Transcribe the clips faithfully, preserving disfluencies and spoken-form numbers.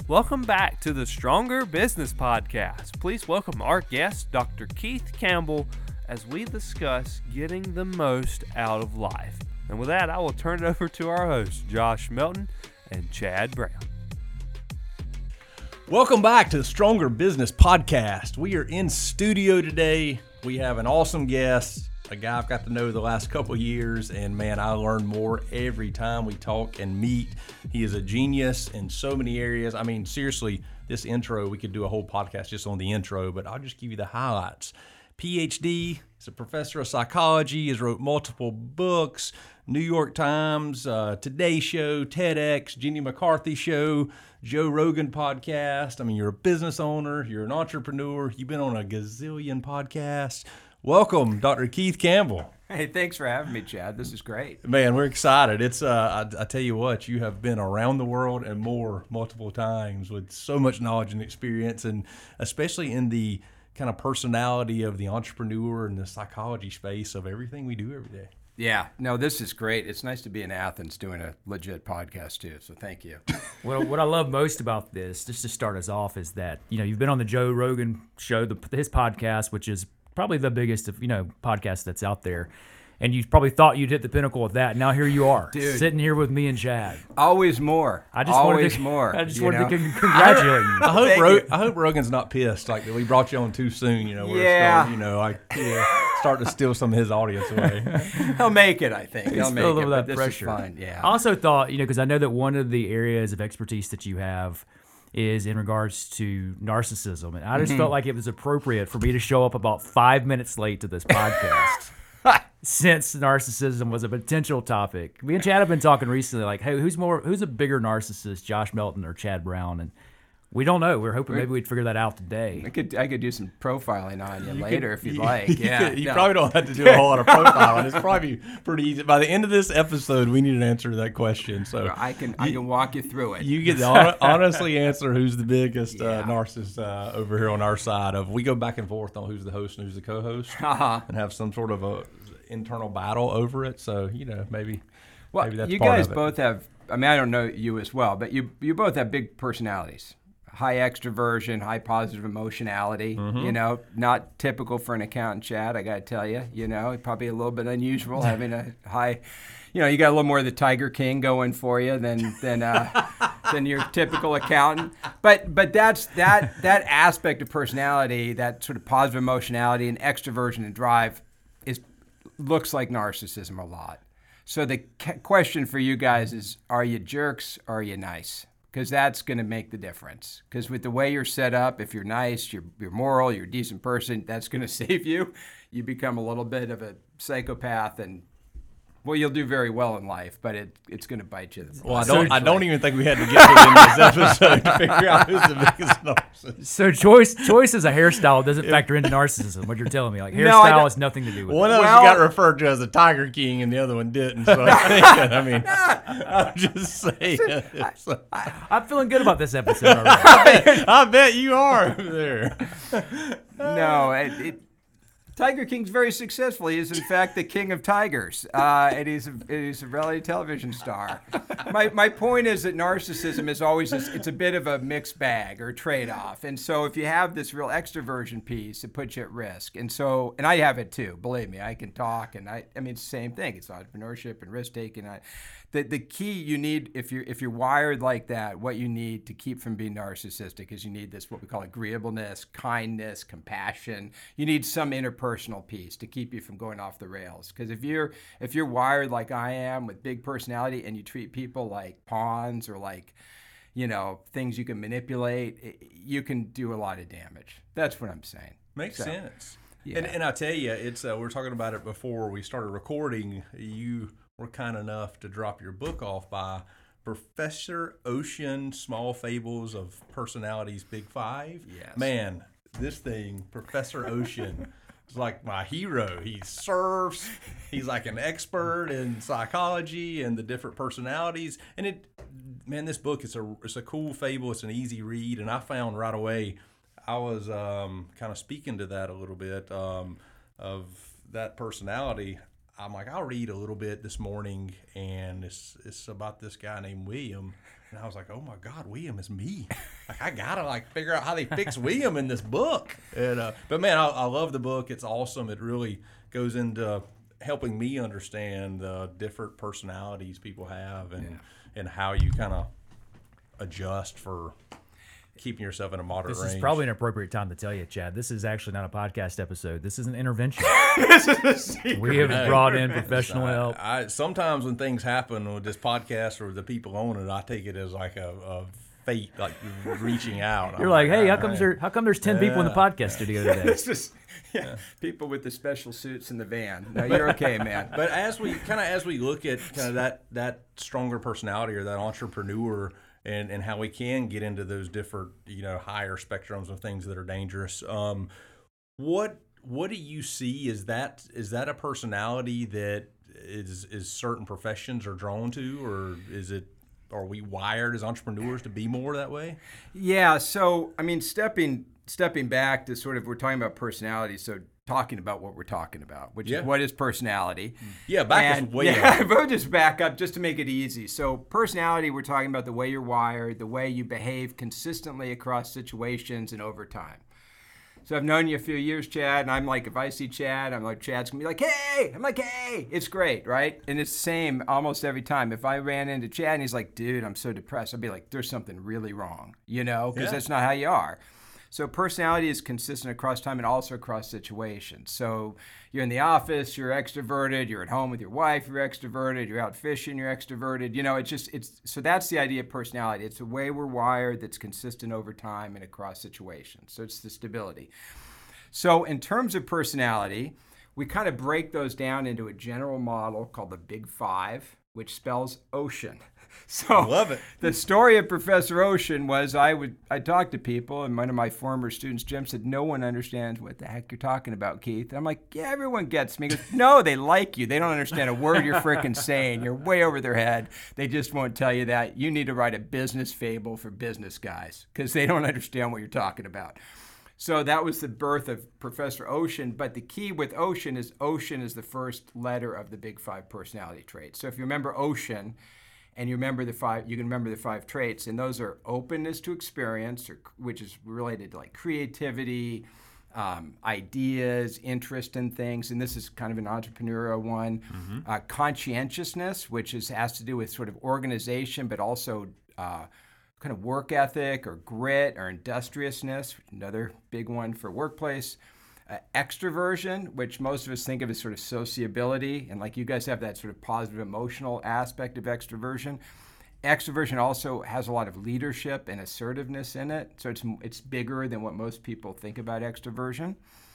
Welcome back to the Stronger Business Podcast. Please welcome our guest, Doctor Keith Campbell, as we discuss getting the most out of life. And with that, I will turn it over to our hosts, Josh Melton and Chad Brown. Welcome back to the Stronger Business Podcast. We are in studio today. We have an awesome guest, a guy I've got to know the last couple of years, and man, I learn more every time we talk and meet. He is a genius in so many areas. I mean, seriously, this intro, we could do a whole podcast just on the intro, but I'll just give you the highlights. P H D, he's a professor of psychology, has wrote multiple books, New York Times, uh, Today Show, TEDx, Jenny McCarthy Show, Joe Rogan podcast. I mean, you're a business owner, you're an entrepreneur, you've been on a gazillion podcasts. Welcome, Doctor Keith Campbell. Hey, thanks for having me, Chad. This is great. Man, we're excited. It's uh, I, I tell you what, you have been around the world and more multiple times with so much knowledge and experience, and especially in the kind of personality of the entrepreneur and the psychology space of everything we do every day. Yeah, no, this is great. It's nice to be in Athens doing a legit podcast too, so thank you. Well, what I love most about this, just to start us off, is that, you know, you've been on the Joe Rogan show, the, his podcast, which is probably the biggest, you know, podcast that's out there. And you probably thought you'd hit the pinnacle of that. Now here you are, Dude. sitting here with me and Chad. Always more. I just Always wanted to, more. I just you wanted know? to con- congratulate you. I hope Thank Ro- you. I hope Rogan's not pissed, like that we brought you on too soon. You know, we're Yeah. starting, you know, like yeah, starting to steal some of his audience away. He'll make it, I think. He'll Just make feel a it, little but of that this pressure. is fine. Yeah. I also thought, you know, because I know that one of the areas of expertise that you have is in regards to narcissism. And I just Mm-hmm. felt like it was appropriate for me to show up about five minutes late to this podcast. Since narcissism was a potential topic. Me and Chad have been talking recently, like, hey, who's more, who's a bigger narcissist, Josh Melton or Chad Brown? And we don't know. We're hoping maybe we'd figure that out I today. could I could do some profiling on you, You later could- if you'd you- like. You, Yeah. could- you no. probably don't have to do a whole lot of profiling. It's probably pretty easy. By the end of this episode, we need an answer to that question. So I can I can walk you through it. you get to hon- honestly answer who's the biggest uh, Yeah. narcissist uh, over here on our side. Of we go back and forth on who's the host and who's the co-host, Uh-huh. and have some sort of a internal battle over it. So you know maybe Well, maybe that's you part guys of it. both have. I mean, I don't know you as well, but you you both have big personalities, high extroversion, high positive emotionality. Mm-hmm. You know, not typical for an accountant, Chad. I got to tell you. You know, probably a little bit unusual having a high. You know, you got a little more of the Tiger King going for you than than uh, than your typical accountant. But but that's that that aspect of personality, that sort of positive emotionality and extroversion and drive, is looks like narcissism a lot. So the c- question for you guys is, are you jerks or are you nice? Because that's going to make the difference. Because with the way you're set up, if you're nice, you're, you're moral, you're a decent person, that's going to save you. You become a little bit of a psychopath, and well, you'll do very well in life, but it it's going to bite you. Well, I don't. I don't even think we had to get to the end of this episode to figure out who's the biggest narcissist. So choice choice as a hairstyle doesn't factor into narcissem, what you're telling me. Like, No, I hairstyle don't- has nothing to do with One it. of Well- us got referred to as the Tiger King, and the other one didn't. So I think, I mean, I'm just saying. So, I'm feeling good about this episode already. I bet you are over there. No, it, it, Tiger King's very successful. He is, in fact, the king of tigers, uh, and he's a, he's a reality television star. My my point is that narcissism is always this, it's a bit of a mixed bag or trade-off, and so if you have this real extroversion piece, it puts you at risk. And so, and I have it too. Believe me, I can talk, and I I mean it's the same thing. It's entrepreneurship and risk taking. I, the the key you need if you're if you're wired like that, what you need to keep from being narcissistic is you need this what we call agreeableness, kindness, compassion. You need some interpersonal piece to keep you from going off the rails. Because if you're if you're wired like I am with big personality and you treat people like pawns or like, you know, things you can manipulate, it, you can do a lot of damage. That's what I'm saying. Makes So, sense. yeah. And, and I tell you, it's uh, we were talking about it before we started recording. You were kind enough to drop your book off by Professor Ocean, Small Fables of Personalities, Big Five. Yes. Man, this thing, Professor Ocean, is like my hero. He surfs. He's like an expert in psychology and the different personalities. And it, man, this book is a it's a cool fable. It's an easy read, and I found right away. I was um, kind of speaking to that a little bit um, of that personality. I'm like, I'll read a little bit this morning, and it's it's about this guy named William, and I was like, oh my God, William is me. Like I gotta like figure out how they fix William in this book. And uh, but man, I, I love the book. It's awesome. It really goes into helping me understand the different personalities people have, and yeah. and how you kind of adjust for keeping yourself in a moderate this range. This is probably an appropriate time to tell you, Chad. This is actually not a podcast episode. This is an intervention. This is a secret. We have brought in professional I, help. I, sometimes when things happen with this podcast or the people on it, I take it as like a, a fate, like reaching out. You're I'm like, hey, how all come right. there? How come there's ten Yeah. people in the podcast studio today? This is yeah, people with the special suits in the van. No, you're okay, man. But as we kind of as we look at kind of that that stronger personality or that entrepreneur, and, and how we can get into those different, you know, higher spectrums of things that are dangerous. Um, what what do you see? Is that is that a personality that is is certain professions are drawn to, or is it? Are we wired as entrepreneurs to be more that way? Yeah. So I mean, stepping stepping back to sort of we're talking about personality. So talking about what we're talking about, which Yeah. is what is personality. Yeah, back and, us way yeah, up. we'll just back up just to make it easy. So personality, we're talking about the way you're wired, the way you behave consistently across situations and over time. So I've known you a few years, Chad, and I'm like, if I see Chad, I'm like, Chad's gonna be like, hey, I'm like, hey, it's great, right? And it's the same almost every time. If I ran into Chad and he's like, dude, I'm so depressed, I'd be like, there's something really wrong, you know, because Yeah. that's not how you are. So personality is consistent across time and also across situations. So you're in the office, you're extroverted. You're at home with your wife, you're extroverted. You're out fishing, you're extroverted. You know, it's just, it's, so that's the idea of personality. It's the way we're wired that's consistent over time and across situations. So it's the stability. So in terms of personality, we kind of break those down into a general model called the Big Five, which spells ocean. So Love it. The story of Professor Ocean was I would I talked to people, and one of my former students, Jim, said, no one understands what the heck you're talking about, Keith. And I'm like, yeah, everyone gets me. He goes, no, they like you. They don't understand a word you're freaking saying. You're way over their head. They just won't tell you that. You need to write a business fable for business guys because they don't understand what you're talking about. So that was the birth of Professor Ocean. But the key with Ocean is Ocean is the first letter of the Big Five personality traits. So if you remember Ocean, and you remember the five, you can remember the five traits, and those are openness to experience, or, which is related to like creativity, um, ideas, interest in things, and this is kind of an entrepreneurial one. Mm-hmm. Uh, conscientiousness, which is has to do with sort of organization, but also uh, kind of work ethic or grit or industriousness, another big one for workplace. Uh, extroversion, which most of us think of as sort of sociability, and like you guys have that sort of positive emotional aspect of extroversion. Extroversion also has a lot of leadership and assertiveness in it, so it's it's bigger than what most people think about extroversion.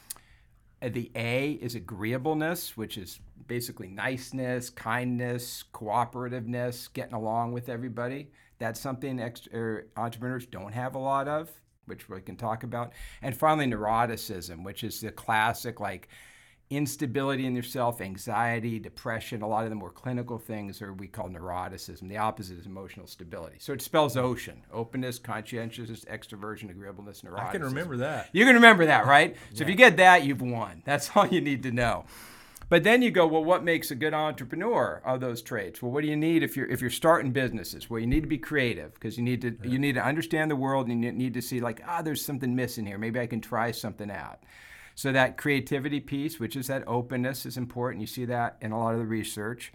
Uh, the A is agreeableness, which is basically niceness, kindness, cooperativeness, getting along with everybody. That's something ex- er, entrepreneurs don't have a lot of, which we can talk about. And finally, neuroticism, which is the classic like instability in yourself, anxiety, depression. A lot of the more clinical things are we call neuroticism. The opposite is emotional stability. So it spells ocean: openness, conscientiousness, extroversion, agreeableness, neuroticism. I can remember that. You can remember that, right? So yeah. If you get that, you've won. That's all you need to know. But then you go, well, what makes a good entrepreneur of those traits? Well, what do you need if you're if you're starting businesses? Well, you need to be creative because you need to yeah. you need to understand the world, and you need to see like, ah, there's something missing here. Maybe I can try something out. So that creativity piece, which is that openness, is important. You see that in a lot of the research.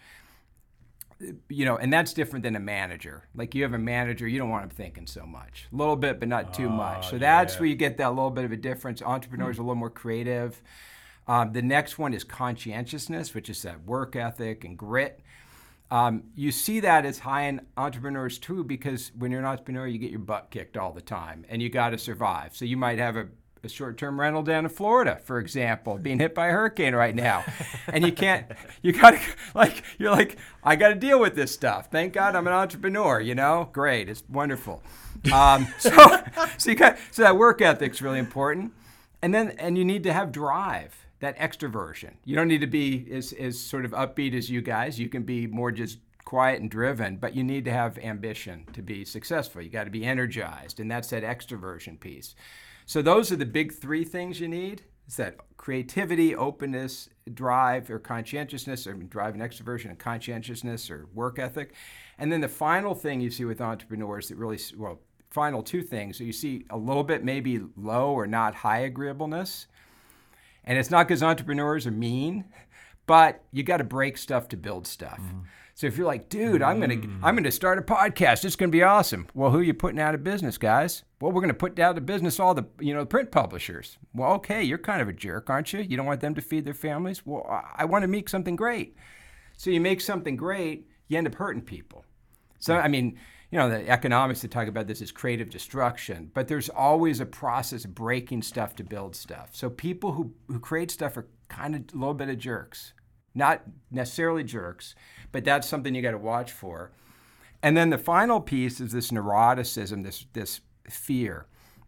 You know, and that's different than a manager. Like you have a manager, you don't want them thinking so much. A little bit, but not too oh, much. So yeah. that's where you get that little bit of a difference. Entrepreneurs mm. are a little more creative. Um, the next one is conscientiousness, which is that work ethic and grit. Um, you see that as high in entrepreneurs too, because when you're an entrepreneur, you get your butt kicked all the time and you got to survive. So you might have a, a short-term rental down in Florida, for example, being hit by a hurricane right now. And you can't, you got to, like, you're like, I got to deal with this stuff. Thank God I'm an entrepreneur, you know? Great. It's wonderful. Um, so, so, you got, so that work ethic's really important. And then, and you need to have drive. That extroversion. You don't need to be as, as sort of upbeat as you guys. You can be more just quiet and driven, but you need to have ambition to be successful. You got to be energized, and that's that extroversion piece. So those are the big three things you need. It's that creativity, openness, drive, or conscientiousness, or drive and extroversion, and conscientiousness, or work ethic. And then the final thing you see with entrepreneurs that really, well, final two things. So you see a little bit maybe low or not high agreeableness. And it's not because entrepreneurs are mean, but you got to break stuff to build stuff. Mm. So if you're like, dude, I'm gonna I'm gonna start a podcast. It's gonna be awesome. Well, who are you putting out of business, guys? Well, we're gonna put out of business all the you know print publishers. Well, okay, you're kind of a jerk, aren't you? You don't want them to feed their families. Well, I want to make something great. So you make something great, you end up hurting people. So I mean, you know, the economics that talk about this is creative destruction, but there's always a process of breaking stuff to build stuff. So people who who create stuff are kind of a little bit of jerks. Not necessarily jerks, but that's something you got to watch for. And then the final piece is this neuroticism, this this fear.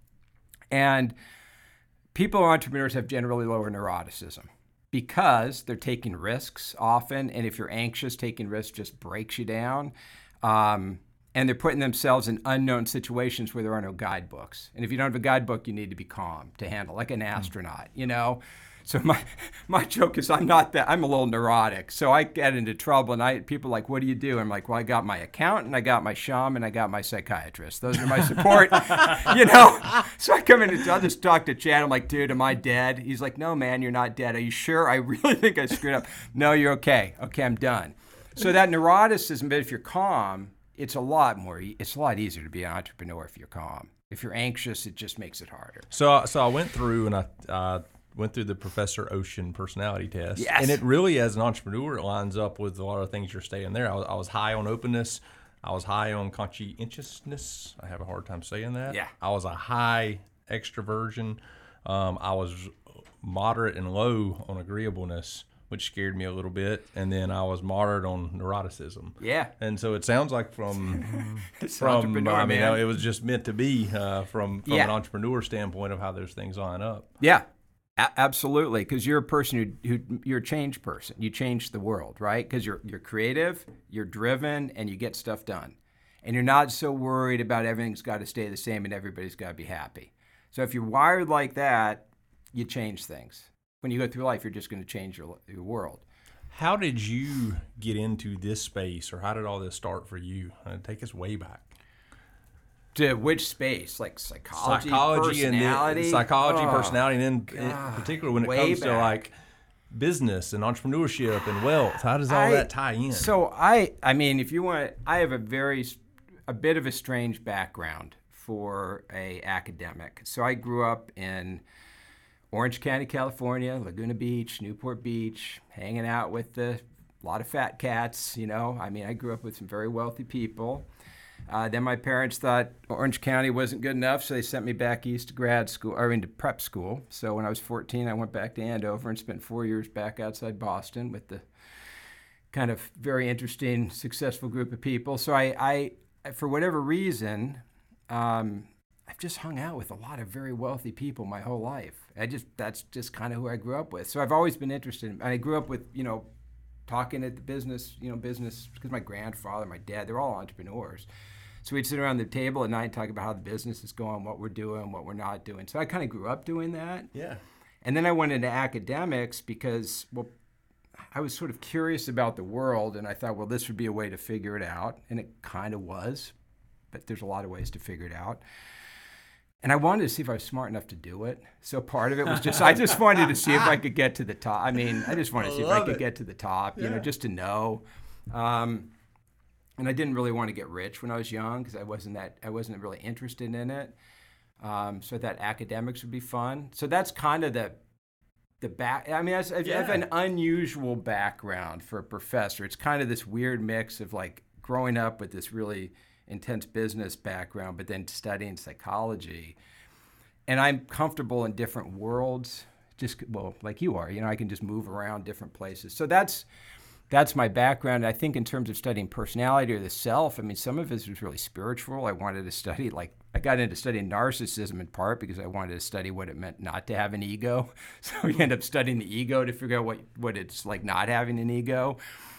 And people, entrepreneurs, have generally lower neuroticism because they're taking risks often. And if you're anxious, taking risks just breaks you down. Um, and they're putting themselves in unknown situations where there are no guidebooks. And if you don't have a guidebook, you need to be calm to handle, like an astronaut, you know? So my my joke is I'm not that, I'm a little neurotic. So I get into trouble and I people are like, what do you do? I'm like, well, I got my accountant, I got my shaman, I got my psychiatrist. Those are my support, you know? So I come in and I'll just talk to Chad. I'm like, dude, am I dead? He's like, no, man, you're not dead. Are you sure? I really think I screwed up. No, you're okay. Okay, I'm done. So that neuroticism, but if you're calm, it's a lot more, it's a lot easier to be an entrepreneur if you're calm. If you're anxious, it just makes it harder. So, so I went through and I, uh, went through the Professor Ocean personality test. Yes. And it really, as an entrepreneur, it lines up with a lot of things you're saying there. I was, I was high on openness. I was high on conscientiousness. I have a hard time saying that. Yeah. I was a high extroversion. Um, I was moderate and low on agreeableness, which scared me a little bit. And then I was moderate on neuroticism. Yeah. And so it sounds like from, It's from entrepreneur, I mean, man. it was just meant to be uh, from, from Yeah. an entrepreneur standpoint of how those things line up. Yeah. A- absolutely, because you're a person who, who you're a change person. You change the world, right? Because you're you're creative, you're driven, and you get stuff done. And you're not so worried about everything's got to stay the same and everybody's got to be happy. So if you're wired like that, you change things. When you go through life, you're just going to change your your world. How did you get into this space, or how did all this start for you? Uh, take us way back. To which space? Like psychology, Psychology personality? and then, psychology, Oh, personality, and then in God, particular when it way comes to back. like business and entrepreneurship and wealth. How does all I- that tie in? So I, I mean, if you want, I have a very, a bit of a strange background for a academic. So I grew up in Orange County, California, Laguna Beach, Newport Beach, hanging out with the, a lot of fat cats, you know. I mean, I grew up with some very wealthy people. Uh, then my parents thought Orange County wasn't good enough, so they sent me back east to grad school, or into prep school. So when I was fourteen, I went back to Andover and spent four years back outside Boston with the kind of very interesting, successful group of people. So I, I for whatever reason, um, I've just hung out with a lot of very wealthy people my whole life. I just that's just kind of who I grew up with. So I've always been interested in, and I grew up with, you know, talking at the business, you know, business, because my grandfather, my dad, they're all entrepreneurs. So we'd sit around the table at night and talk about how the business is going, what we're doing, what we're not doing. So I kind of grew up doing that. yeah. And then I went into academics because, well, I was sort of curious about the world, and I thought, well, this would be a way to figure it out. And it kind of was, but there's a lot of ways to figure it out. And I wanted to see if I was smart enough to do it. So part of it was just, I just wanted to see if I could get to the top. I mean, I just wanted to see if I love could it. get to the top, you Yeah. know, just to know. Um, and I didn't really want to get rich when I was young because I wasn't that, I wasn't really interested in it. Um, so I thought academics would be fun. So that's kind of the, the back, I mean, I have, I have Yeah. an unusual background for a professor. It's kind of this weird mix of like growing up with this really intense business background, but then studying psychology. And I'm comfortable in different worlds, just, well, like you are, you know, I can just move around different places. So that's, that's my background. I think in terms of studying personality or the self, I mean, some of it was really spiritual. I wanted to study, like, I got into studying narcissism in part because I wanted to study what it meant not to have an ego. So we end up studying the ego to figure out what, what it's like not having an ego.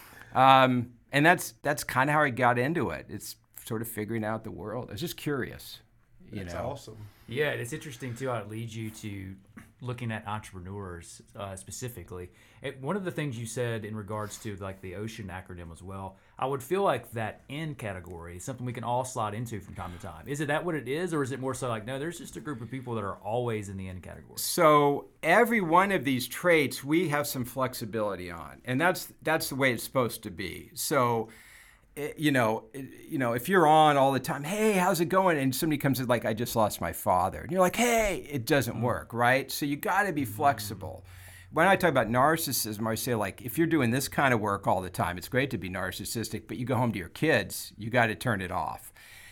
Um, and that's that's kind of how I got into it. It's sort of figuring out the world. I was just curious, you That's know. awesome. Yeah, it's interesting too how it leads you to looking at entrepreneurs uh, specifically, it, one of the things you said in regards to like the OCEAN acronym as well, I would feel like that N category is something we can all slide into from time to time. Is it that what it is, or is it more so like, no, there's just a group of people that are always in the N category? So every one of these traits we have some flexibility on, and that's that's the way it's supposed to be. So, it, you know, it, you know, if you're on all the time, hey, how's it going? And somebody comes in like, I just lost my father, and you're like, hey, it doesn't work, right? So you got to be flexible. When I talk about narcissism, I say, like, if you're doing this kind of work all the time, it's great to be narcissistic, but you go home to your kids, you got to turn it off.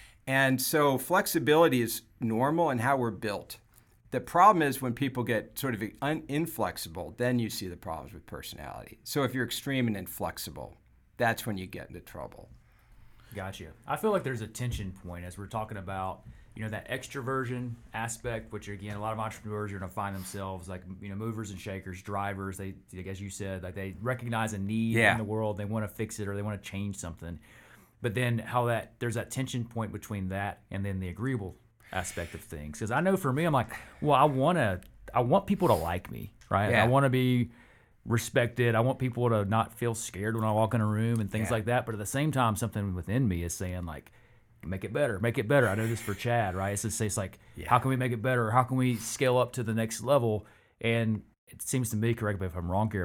And so flexibility is normal in how we're built. The problem is when people get sort of un- inflexible, then you see the problems with personality. So if you're extreme and inflexible, that's when you get into trouble. Gotcha. I feel like there's a tension point as we're talking about, you know, that extroversion aspect, which again, a lot of entrepreneurs are going to find themselves like, you know, movers and shakers, drivers. They, like, as you said, like they recognize a need Yeah. in the world. They want to fix it or they want to change something. But then how that, there's that tension point between that and then the agreeable aspect of things. Because I know for me, I'm like, well, I want to, I want people to like me, right? Yeah. I want to be respected. I want people to not feel scared when I walk in a room and things Yeah. like that. But at the same time, something within me is saying like, make it better, make it better. I know this for Chad, right? It's just it's like, Yeah. how can we make it better? How can we scale up to the next level? And it seems to me, correct me if I'm wrong here,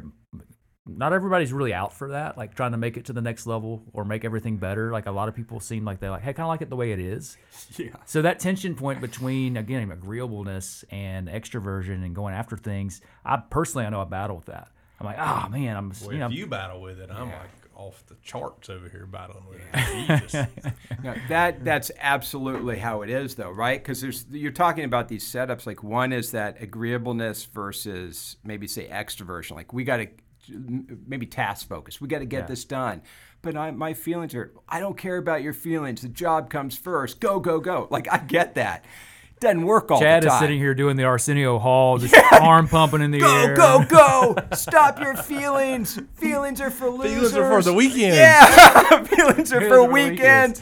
not everybody's really out for that, like trying to make it to the next level or make everything better. Like a lot of people seem like they're like, hey, kind of like it the way it is. Yeah. So that tension point between, again, agreeableness and extroversion and going after things, I personally, I know I battle with that. I'm like, oh man, I'm, Well, you know, if you battle with it, I'm like off the charts over here battling with it. Jesus. No, that that's absolutely how it is, though, right? Because there's you're talking about these setups. Like one is that agreeableness versus maybe say extroversion. Like we got to maybe task focus. We got to get Yeah. this done. But I, my feelings are. I don't care about your feelings. The job comes first. Go go go. Like I get that. Doesn't work all Chad the time. is sitting here doing the Arsenio Hall, just arm pumping in the Go, air. go, go! Stop your feelings. Feelings are for losers. Feelings are for the weekend. Yeah, feelings are Feelings for are for weekends.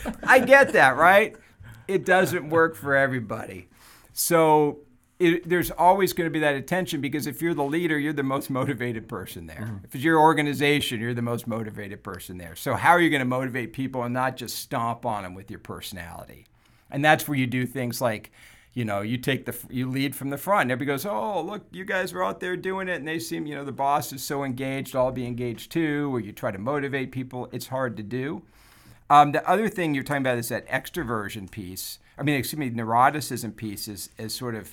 I get that, right? It doesn't work for everybody. So it, there's always going to be that attention because if you're the leader, you're the most motivated person there. Mm-hmm. If it's your organization, you're the most motivated person there. So how are you going to motivate people and not just stomp on them with your personality? And that's where you do things like, you know, you take the, you lead from the front. Everybody goes, oh, look, you guys are out there doing it. And they seem, you know, the boss is so engaged, I'll be engaged too. Or you try to motivate people. It's hard to do. Um, the other thing you're talking about is that extroversion piece. I mean, excuse me, neuroticism piece is, is sort of,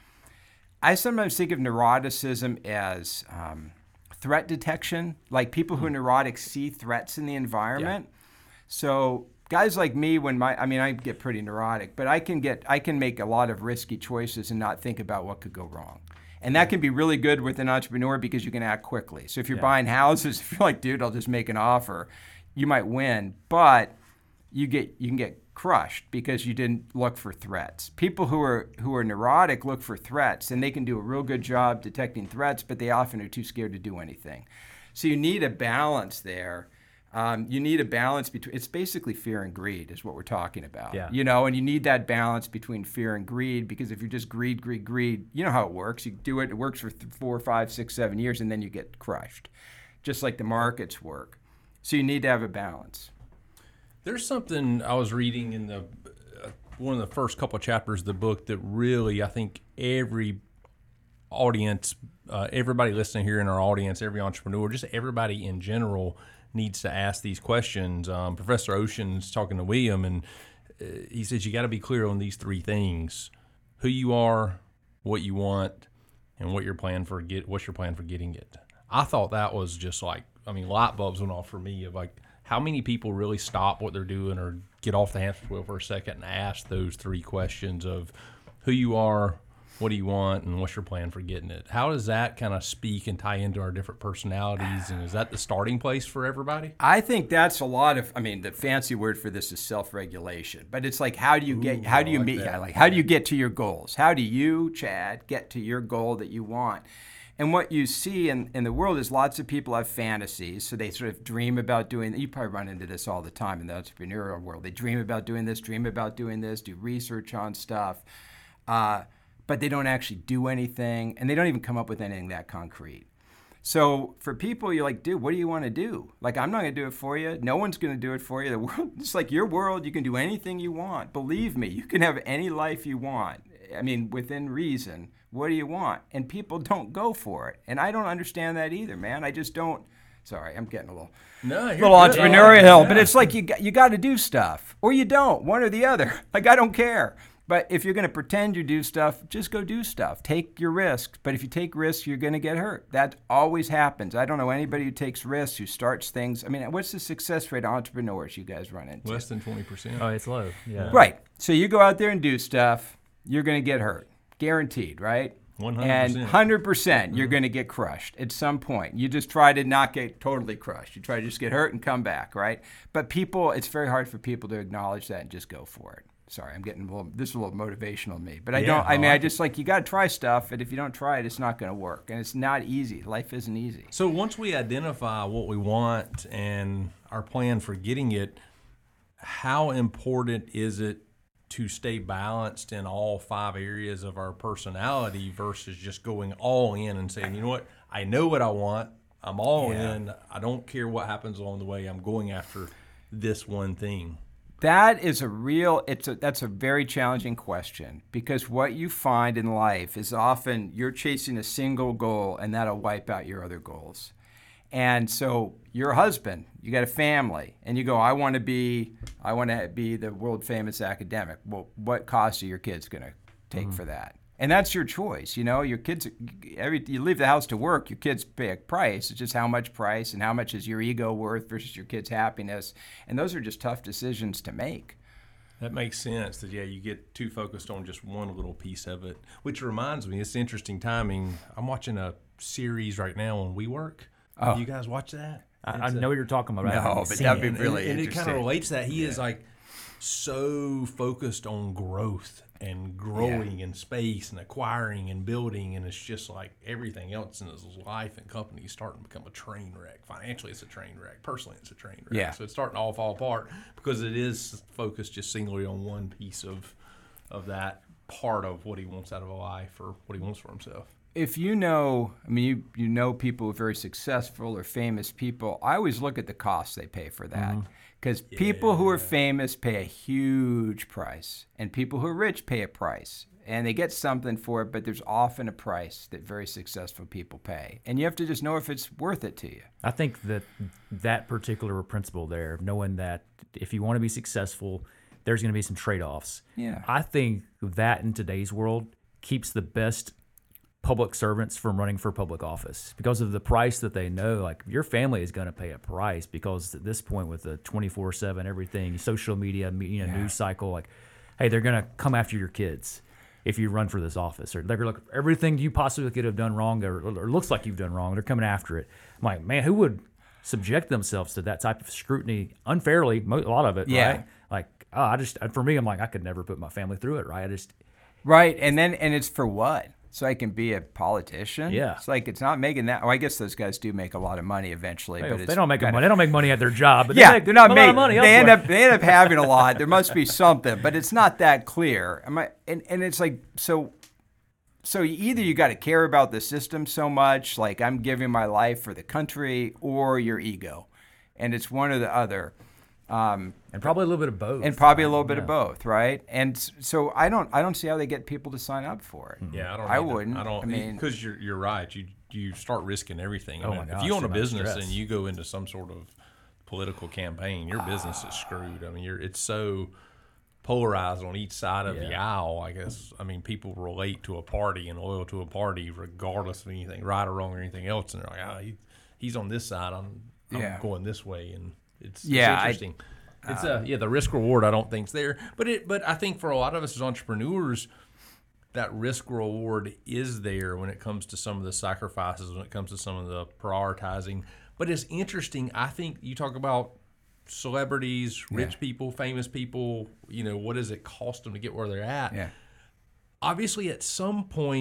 I sometimes think of neuroticism as um, threat detection. Like people who are neurotic see threats in the environment. Yeah. So guys like me, when my, I mean, I get pretty neurotic, but I can get, I can make a lot of risky choices and not think about what could go wrong. And that can be really good with an entrepreneur because you can act quickly. So if you're Yeah. buying houses, if you're like, dude, I'll just make an offer, you might win, but you get, you can get crushed because you didn't look for threats. People who are, who are neurotic look for threats and they can do a real good job detecting threats, but they often are too scared to do anything. So you need a balance there. Um, you need a balance between, it's basically fear and greed is what we're talking about. Yeah. You know, and you need that balance between fear and greed because if you're just greed, greed, greed, you know how it works. You do it, it works for th- four, five, six, seven years, and then you get crushed, just like the markets work. So you need to have a balance. There's something I was reading in the uh, one of the first couple of chapters of the book that really, I think every audience, uh, everybody listening here in our audience, every entrepreneur, just everybody in general needs to ask these questions. Um, Professor Ocean's talking to William, and uh, he says you got to be clear on these three things: who you are, what you want, and what your plan for get. What's your plan for getting it? I thought that was just like, I mean, light bulbs went off for me of like, how many people really stop what they're doing or get off the hamster wheel for a second and ask those three questions of who you are, what do you want, and what's your plan for getting it? How does that kind of speak and tie into our different personalities, and is that the starting place for everybody? I think that's a lot of, I mean, the fancy word for this is self-regulation, but it's like, how do you get, Ooh, how do I you like meet, that. yeah, like, how do you get to your goals? How do you, Chad, get to your goal that you want? And what you see in, in the world is lots of people have fantasies, so they sort of dream about doing, you probably run into this all the time in the entrepreneurial world. They dream about doing this, dream about doing this, do research on stuff. Uh, but they don't actually do anything, and they don't even come up with anything that concrete. So for people, you're like, dude, what do you want to do? Like, I'm not going to do it for you. No one's going to do it for you. The world, it's like your world. You can do anything you want. Believe me, you can have any life you want. I mean, within reason. What do you want? And people don't go for it. And I don't understand that either, man. I just don't. Sorry, I'm getting a little, No, you're little good. entrepreneurial, Yeah. but it's like you got, you got to do stuff, or you don't, one or the other. Like, I don't care. But if you're going to pretend you do stuff, just go do stuff. Take your risks. But if you take risks, you're going to get hurt. That always happens. I don't know anybody who takes risks, who starts things. I mean, what's the success rate of entrepreneurs you guys run into? Less than twenty percent. Oh, it's low. Yeah. Right. So you go out there and do stuff, you're going to get hurt. Guaranteed, right? one hundred And percent. one hundred percent you're going to get crushed at some point. You just try to not get totally crushed. You try to just get hurt and come back, right? But people, it's very hard for people to acknowledge that and just go for it. Sorry, I'm getting a little, this is a little motivational to me. But I Yeah, don't, I I mean, I like just like, you got to try stuff. And if you don't try it, it's not going to work. And it's not easy. Life isn't easy. So once we identify what we want and our plan for getting it, how important is it to stay balanced in all five areas of our personality versus just going all in and saying, you know what, I know what I want. I'm all Yeah. in. I don't care what happens along the way. I'm going after this one thing. That is a real, it's a, that's a very challenging question, because what you find in life is often you're chasing a single goal and that'll wipe out your other goals. And so you're a husband, you got a family, and you go, I want to be, I want to be the world famous academic. Well, what cost are your kids going to take for that? And that's your choice. You know, your kids, every you leave the house to work, your kids pay a price. It's just how much price and how much is your ego worth versus your kids' happiness. And those are just tough decisions to make. That makes sense that, yeah, you get too focused on just one little piece of it, which reminds me, it's interesting timing. I'm watching a series right now on WeWork. Oh. You guys watch that? I, I It's a- know what you're talking about. I No, haven't but seen that'd be it. and, really and it kind interesting. of relates to that. He is like so focused on growth and growing in space and acquiring and building, and it's just like everything else in his life and company is starting to become a train wreck. Financially, it's a train wreck. Personally, it's a train wreck. Yeah. So it's starting to all fall apart because it is focused just singly on one piece of of that part of what he wants out of a life or what he wants for himself. If you know, I mean, you, you know people who are very successful or famous people, I always look at the costs they pay for that. Because people who are famous pay a huge price, and people who are rich pay a price. And they get something for it, but there's often a price that very successful people pay. And you have to just know if it's worth it to you. I think that that particular principle there, of knowing that if you want to be successful, there's going to be some trade-offs. Yeah. I think that in today's world keeps the best public servants from running for public office because of the price that they know. Like, your family is going to pay a price, because at this point with the twenty-four seven everything, social media, you know, Yeah. news cycle, like, hey, they're going to come after your kids if you run for this office, or they're going to look everything you possibly could have done wrong, or, or looks like you've done wrong. They're coming after it. I'm like, man, who would subject themselves to that type of scrutiny unfairly? Mo- a lot of it, Yeah. right? Like, oh, I just, for me, I'm like, I could never put my family through it, right? I just, Right. And then, and it's for what? So I can be a politician? Yeah. It's like, it's not making that. Oh, I guess those guys do make a lot of money eventually. hey, but if it's they don't make kinda- money. They don't make money at their job, but Yeah, they make they're not a lot making. of money They end elsewhere. up they end up having a lot. There must be something, but it's not that clear. Am I? And, and it's like so. So either you got to care about the system so much, like I'm giving my life for the country, or your ego, and it's one or the other. Um, and probably a little bit of both. and probably a little bit Yeah. of both, right? And s- so I don't, I don't see how they get people to sign up for it. Yeah, I don't. I either. wouldn't. I don't. I mean- because you're you're right. You you start risking everything. I Oh mean, my if gosh, you own the a amount of business stress. and you go into some sort of political campaign, your business is screwed. I mean, you're it's so polarized on each side of the Yeah. aisle. I guess. I mean, people relate to a party and loyal to a party regardless of anything right or wrong or anything else. And they're like, ah, he, he's on this side. I'm, I'm Yeah. going this way, and it's, Yeah, it's I- interesting. It's uh, yeah, the risk reward I don't think's there, but it but I think for a lot of us as entrepreneurs, that risk reward is there when it comes to some of the sacrifices, when it comes to some of the prioritizing. But it's interesting. I think you talk about celebrities, rich Yeah. people, famous people. You know, what does it cost them to get where they're at? Yeah. Obviously, at some point,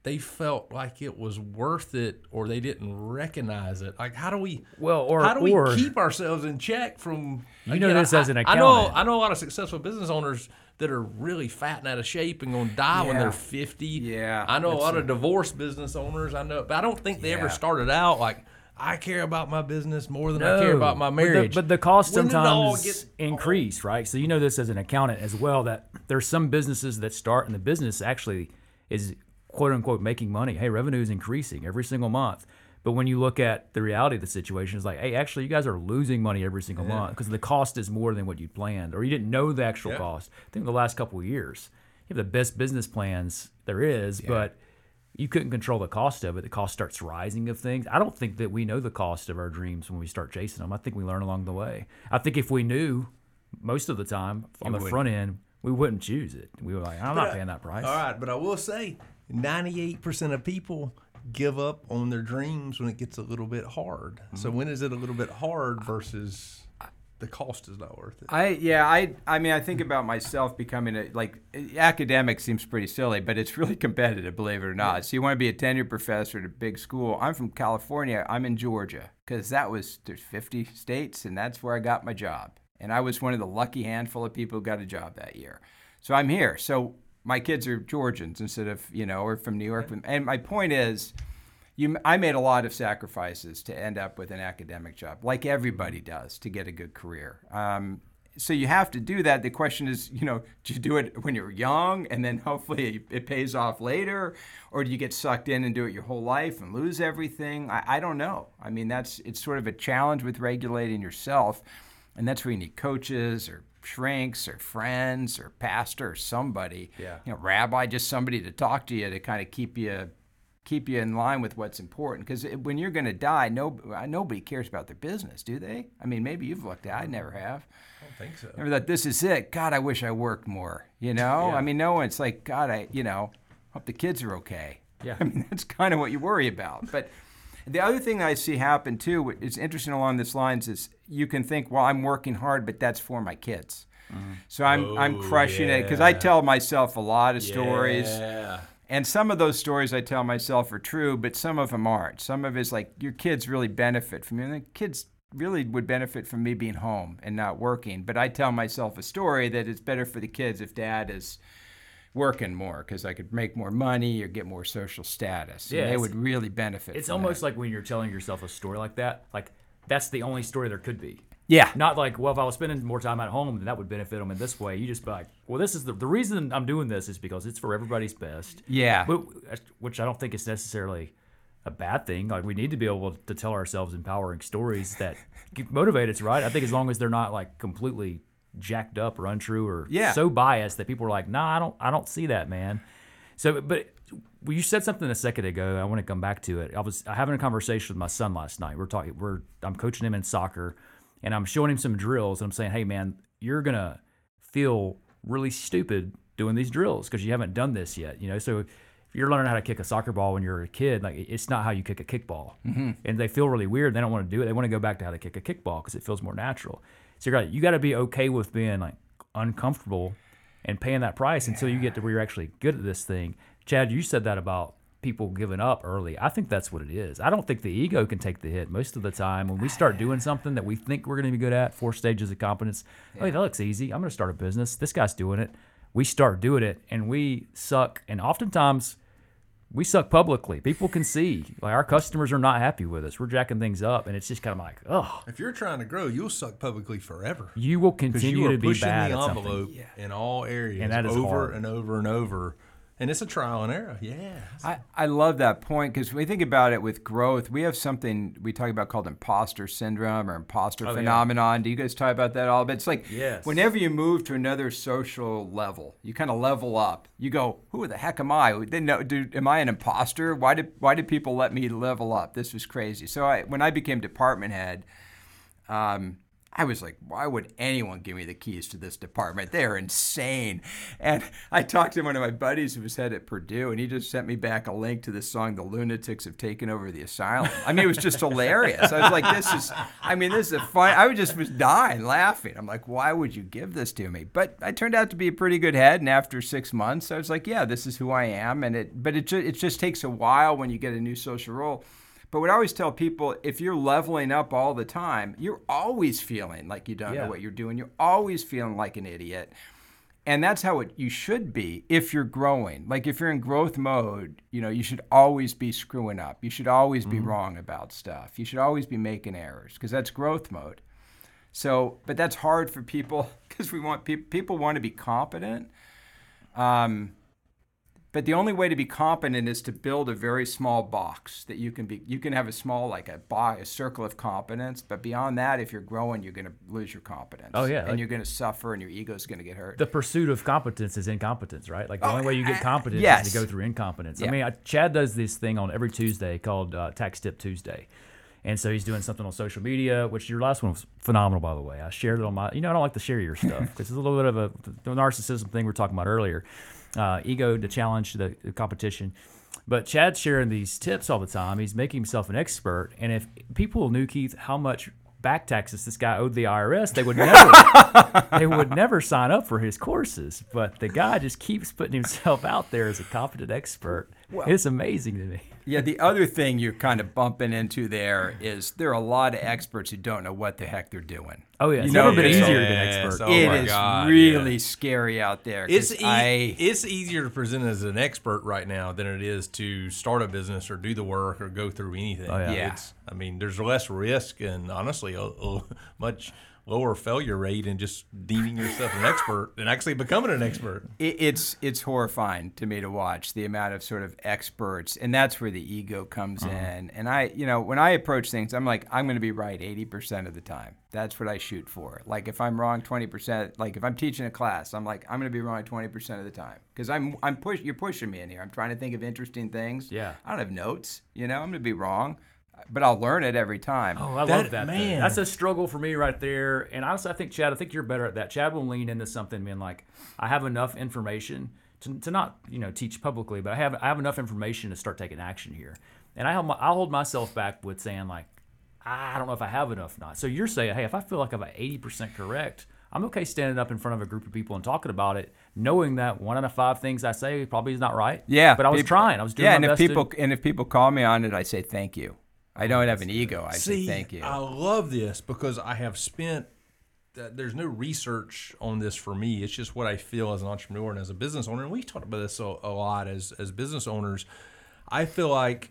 they felt like it was worth it, or they didn't recognize it. Like, how do we? Well, or how do we or, keep ourselves in check from? You know again, this I, as an I know. accountant. I know a lot of successful business owners that are really fat and out of shape and going to die when Yeah. they're fifty. Yeah, I know a that's lot a- of divorced business owners. I know, but I don't think they ever Yeah. started out like, I care about my business more than No, I care about my but the- marriage. But the, cost When did it all sometimes get- increase, right? So you know this as an accountant as well, that there's some businesses that start and the business actually is quote unquote making money. Hey, revenue is increasing every single month. But when you look at the reality of the situation, it's like, hey, actually, you guys are losing money every single month because the cost is more than what you planned, or you didn't know the actual Yeah. cost. I think the last couple of years, you have the best business plans there is, but you couldn't control the cost of it. The cost starts rising of things. I don't think that we know the cost of our dreams when we start chasing them. I think we learn along the way. I think if we knew, most of the time on the front end, we wouldn't choose it. We were like, I'm not paying that price. All right, but I will say, ninety-eight percent of people give up on their dreams when it gets a little bit hard. So when is it a little bit hard versus the cost is not worth it? I yeah I I mean I think about myself becoming a like academic seems pretty silly, but it's really competitive, believe it or not. So you want to be a tenured professor at a big school. I'm from California. I'm in Georgia because that was there's fifty states, and that's where I got my job. And I was one of the lucky handful of people who got a job that year. So I'm here. So my kids are Georgians instead of you know or from New York. And my point is, You, I made a lot of sacrifices to end up with an academic job, like everybody does, to get a good career. Um, so you have to do that. The question is, you know, do you do it when you're young and then hopefully it pays off later, or do you get sucked in and do it your whole life and lose everything? I, I don't know. I mean, that's it's sort of a challenge with regulating yourself, and that's where you need coaches or shrinks or friends or pastor or somebody, Yeah. you know, rabbi, just somebody to talk to you to kind of keep you. keep you in line with what's important. Because when you're going to die, no, nobody cares about their business, do they? I mean, maybe you've looked at it. I never have. I don't think so. Never thought, this is it. God, I wish I worked more. You know? Yeah. I mean, no one's like, God, I, you know, hope the kids are okay. Yeah. I mean, that's kind of what you worry about. But the other thing I see happen, too, it's interesting along this lines, is you can think, well, I'm working hard, but that's for my kids. Mm-hmm. So I'm, I'm Oh, crushing it. Because I yeah. tell myself a lot of stories. Yeah. And some of those stories I tell myself are true, but some of them aren't. Some of it's like your kids really benefit from you. And the kids really would benefit from me being home and not working. But I tell myself a story that it's better for the kids if dad is working more because I could make more money or get more social status. Yeah, and they it's- would really benefit It's from almost that. like when you're telling yourself a story like that, like that's the only story there could be. Yeah. Not like, well, if I was spending more time at home, then that would benefit them in this way. You just be like, well, this is the, the reason I'm doing this is because it's for everybody's best. Yeah. But, which I don't think is necessarily a bad thing. Like, we need to be able to tell ourselves empowering stories that motivate us, right? I think as long as they're not like completely jacked up or untrue or Yeah. so biased that people are like, nah, I don't, I don't see that, man. So, but well, you said something a second ago. I want to come back to it. I was having a conversation with my son last night. We're talking. We're I'm coaching him in soccer, and I'm showing him some drills. And I'm saying, hey, man, you're gonna feel really stupid doing these drills because you haven't done this yet. You know, so if you're learning how to kick a soccer ball when you're a kid, like it's not how you kick a kickball. Mm-hmm. And they feel really weird. They don't want to do it. They want to go back to how to kick a kickball because it feels more natural. So you're right. You got to be okay with being like uncomfortable and paying that price until you get to where you're actually good at this thing. Chad, you said that about people giving up early. I think that's what it is. I don't think the ego can take the hit most of the time. When we start doing something that we think we're going to be good at, four stages of competence, yeah. Oh, that looks easy. I'm going to start a business. This guy's doing it. We start doing it, and we suck. And oftentimes, we suck publicly. People can see. Like, our customers are not happy with us. We're jacking things up, and it's just kind of like, oh. If you're trying to grow, you'll suck publicly forever. You will Because continue you are to be pushing bad the at something. envelope in all areas, And that is over hard. and over and over. And it's a trial and error. Yeah. I, I love that point because when we think about it with growth, we have something we talk about called imposter syndrome or imposter Oh, yeah. phenomenon. Do you guys talk about that all? But it's like Yes. whenever you move to another social level, you kind of level up. You go, who the heck am I? They know, do, am I an imposter? Why did why did people let me level up? This was crazy. So I, when I became department head, um, I was like, why would anyone give me the keys to this department? They are insane. And I talked to one of my buddies who was head at Purdue, and he just sent me back a link to this song, The Lunatics Have Taken Over the Asylum. I mean, it was just hilarious. I was like, this is, I mean, this is a fun, I was just was dying laughing. I'm like, why would you give this to me? But I turned out to be a pretty good head, and after six months, I was like, yeah, this is who I am. And it, but it, ju- it just takes a while when you get a new social role. But what I always tell people, if you're leveling up all the time, you're always feeling like you don't Yeah. know what you're doing. You're always feeling like an idiot. And that's how it you should be if you're growing. Like if you're in growth mode, you know, you should always be screwing up. You should always be Mm-hmm. wrong about stuff. You should always be making errors because that's growth mode. So, but that's hard for people because we want people, people want to be competent. Um, But the only way to be competent is to build a very small box that you can be. You can have a small, like a box, a circle of competence. But beyond that, if you're growing, you're going to lose your competence. Oh, yeah, and like- you're going to suffer, and your ego's going to get hurt. The pursuit of competence is incompetence, right? Like the Oh, only way you get uh, competence yes. is to go through incompetence. Yeah. I mean, I, Chad does this thing on every Tuesday called uh, Tax Tip Tuesday. And so he's doing something on social media, which your last one was phenomenal, by the way. I shared it on my, you know, I don't like to share your stuff because it's a little bit of a the narcissism thing we were talking about earlier. Uh, ego to challenge the, the competition. But Chad's sharing these tips all the time. He's making himself an expert. And if people knew, Keith, how much back taxes this guy owed the I R S, they would never they would never sign up for his courses. But the guy just keeps putting himself out there as a competent expert. It's amazing to me. Yeah, the other thing you're kind of bumping into there is there are a lot of experts who don't know what the heck they're doing. Oh, yeah. It's You know, never been it's- easier to be an Yes, expert. oh It my is God, really yeah. scary out there. 'cause It's e- I, it's easier to present as an expert right now than it is to start a business or do the work or go through anything. Oh, yeah. Yeah. It's, I mean, there's less risk and honestly a, a much lower failure rate in just deeming yourself an expert than actually becoming an expert. it, it's it's horrifying to me to watch the amount of sort of experts, and that's where the ego comes Uh-huh. in. And I, you know, when I approach things, I'm like, I'm going to be right eighty percent of the time. That's what I shoot for. Like if I'm wrong twenty percent, like if I'm teaching a class, I'm like, I'm going to be wrong twenty percent of the time because I'm I'm push you're pushing me in here. I'm trying to think of interesting things. Yeah. I don't have notes. You know, I'm going to be wrong, but I'll learn it every time. Oh, I That- love that. man. Man. That's a struggle for me right there. And honestly, I think, Chad, I think you're better at that. Chad will lean into something being like, I have enough information to, to not, you know, teach publicly, but I have I have enough information to start taking action here. And I hold my, I'll hold myself back with saying like, I don't know if I have enough not. So you're saying, hey, if I feel like I'm at eighty percent correct, I'm okay standing up in front of a group of people and talking about it, knowing that one out of five things I say probably is not right. Yeah, But I was people- trying. I was doing yeah, my and if best to- people and if people call me on it, I say thank you. I don't have an ego. I say See, thank you. I love this because I have spent. Uh, there's no research on this for me. It's just what I feel as an entrepreneur and as a business owner. And we talked about this a, a lot as as business owners. I feel like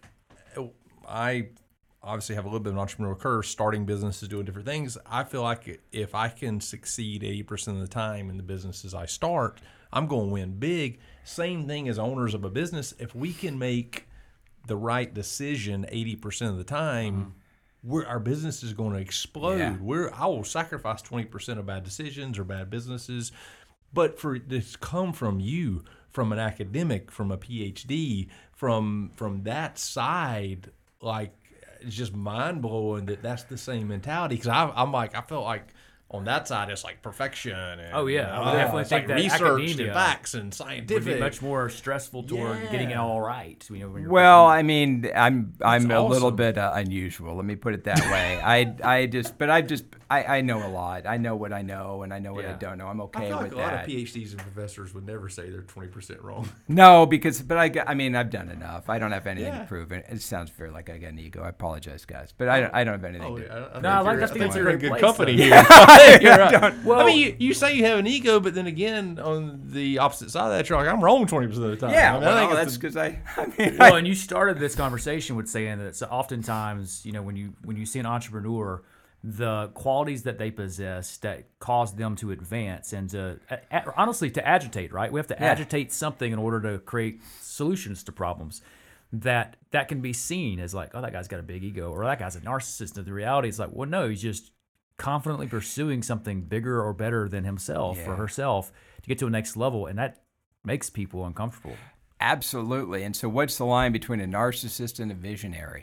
I obviously have a little bit of an entrepreneurial curve, starting businesses, doing different things. I feel like if I can succeed eighty percent of the time in the businesses I start, I'm going to win big. Same thing as owners of a business. If we can make the right decision eighty percent of the time, we're, our business is going to explode. Yeah. We're I will sacrifice twenty percent of bad decisions or bad businesses, but for it to come from you, from an academic, from a P H D, from from that side, like it's just mind blowing that that's the same mentality. Because I'm like I felt like. On that side, it's like perfection. And, Oh, yeah. I would uh, definitely it's think like that research academia and facts and would scientific. be much more stressful toward getting it Yeah. all right. You know, when you're Well, I mean, I'm I'm That's a little awesome. bit uh, unusual. Let me put it that way. I I just, but I just I, I know a lot. I know what I know, and I know what I Yeah. don't know. I'm I okay feel like with a lot that. of P H Ds and professors would never say they're twenty percent wrong. No, because but I got- I mean I've done enough. I don't have anything Yeah. to prove. It It sounds very like I got an ego. I apologize, guys, but I don't I don't have anything. Oh, to, yeah. I, I No, I think like you're- that. I think it's a you're in great good place, company though. here. You're right. Well- I mean, you, you say you have an ego, but then again, on the opposite side of that, you're like, I'm wrong twenty percent of the time. Yeah, I mean, I well, think it's that's the- because I I mean well, I, and you started this conversation with saying that so oftentimes, you know, when you when you see an entrepreneur, the qualities that they possess that cause them to advance and to a- a- honestly to agitate, right? We have to Yeah. agitate something in order to create solutions to problems. That that can be seen as like, oh, that guy's got a big ego, or that guy's a narcissist. And the reality is like, well, no, he's just confidently pursuing something bigger or better than himself or Yeah. herself to get to a next level, and that makes people uncomfortable. absolutely. And so, what's the line between a narcissist and a visionary?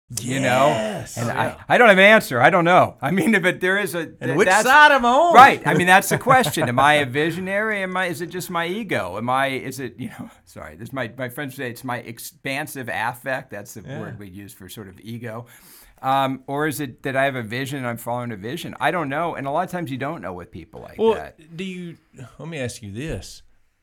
You know, Yes. and Yeah. I, I don't have an answer. I don't know. I mean, but there is a And which that's- side am I on? Right. I mean, that's the question. Am I a visionary? Am I? Is it just my ego? Am I? Is it? You know, sorry. This my my friends say it's my expansive affect. That's the Yeah. word we use for sort of ego. Um, or is it that I have a vision and I'm following a vision? I don't know. And a lot of times you don't know with people like Well, that. do you? Let me ask you this: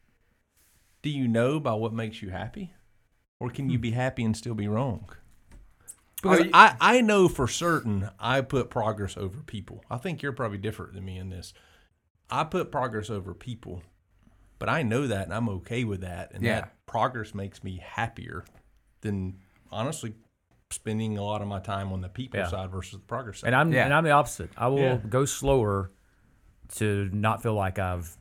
do you know by what makes you happy, or can you be happy and still be wrong? Because Are you- I, I know for certain I put progress over people. I think you're probably different than me in this. I put progress over people, but I know that and I'm okay with that. And Yeah. that progress makes me happier than honestly spending a lot of my time on the people Yeah. side versus the progress side. And I'm Yeah. and I'm the opposite. I will Yeah. go slower to not feel like I've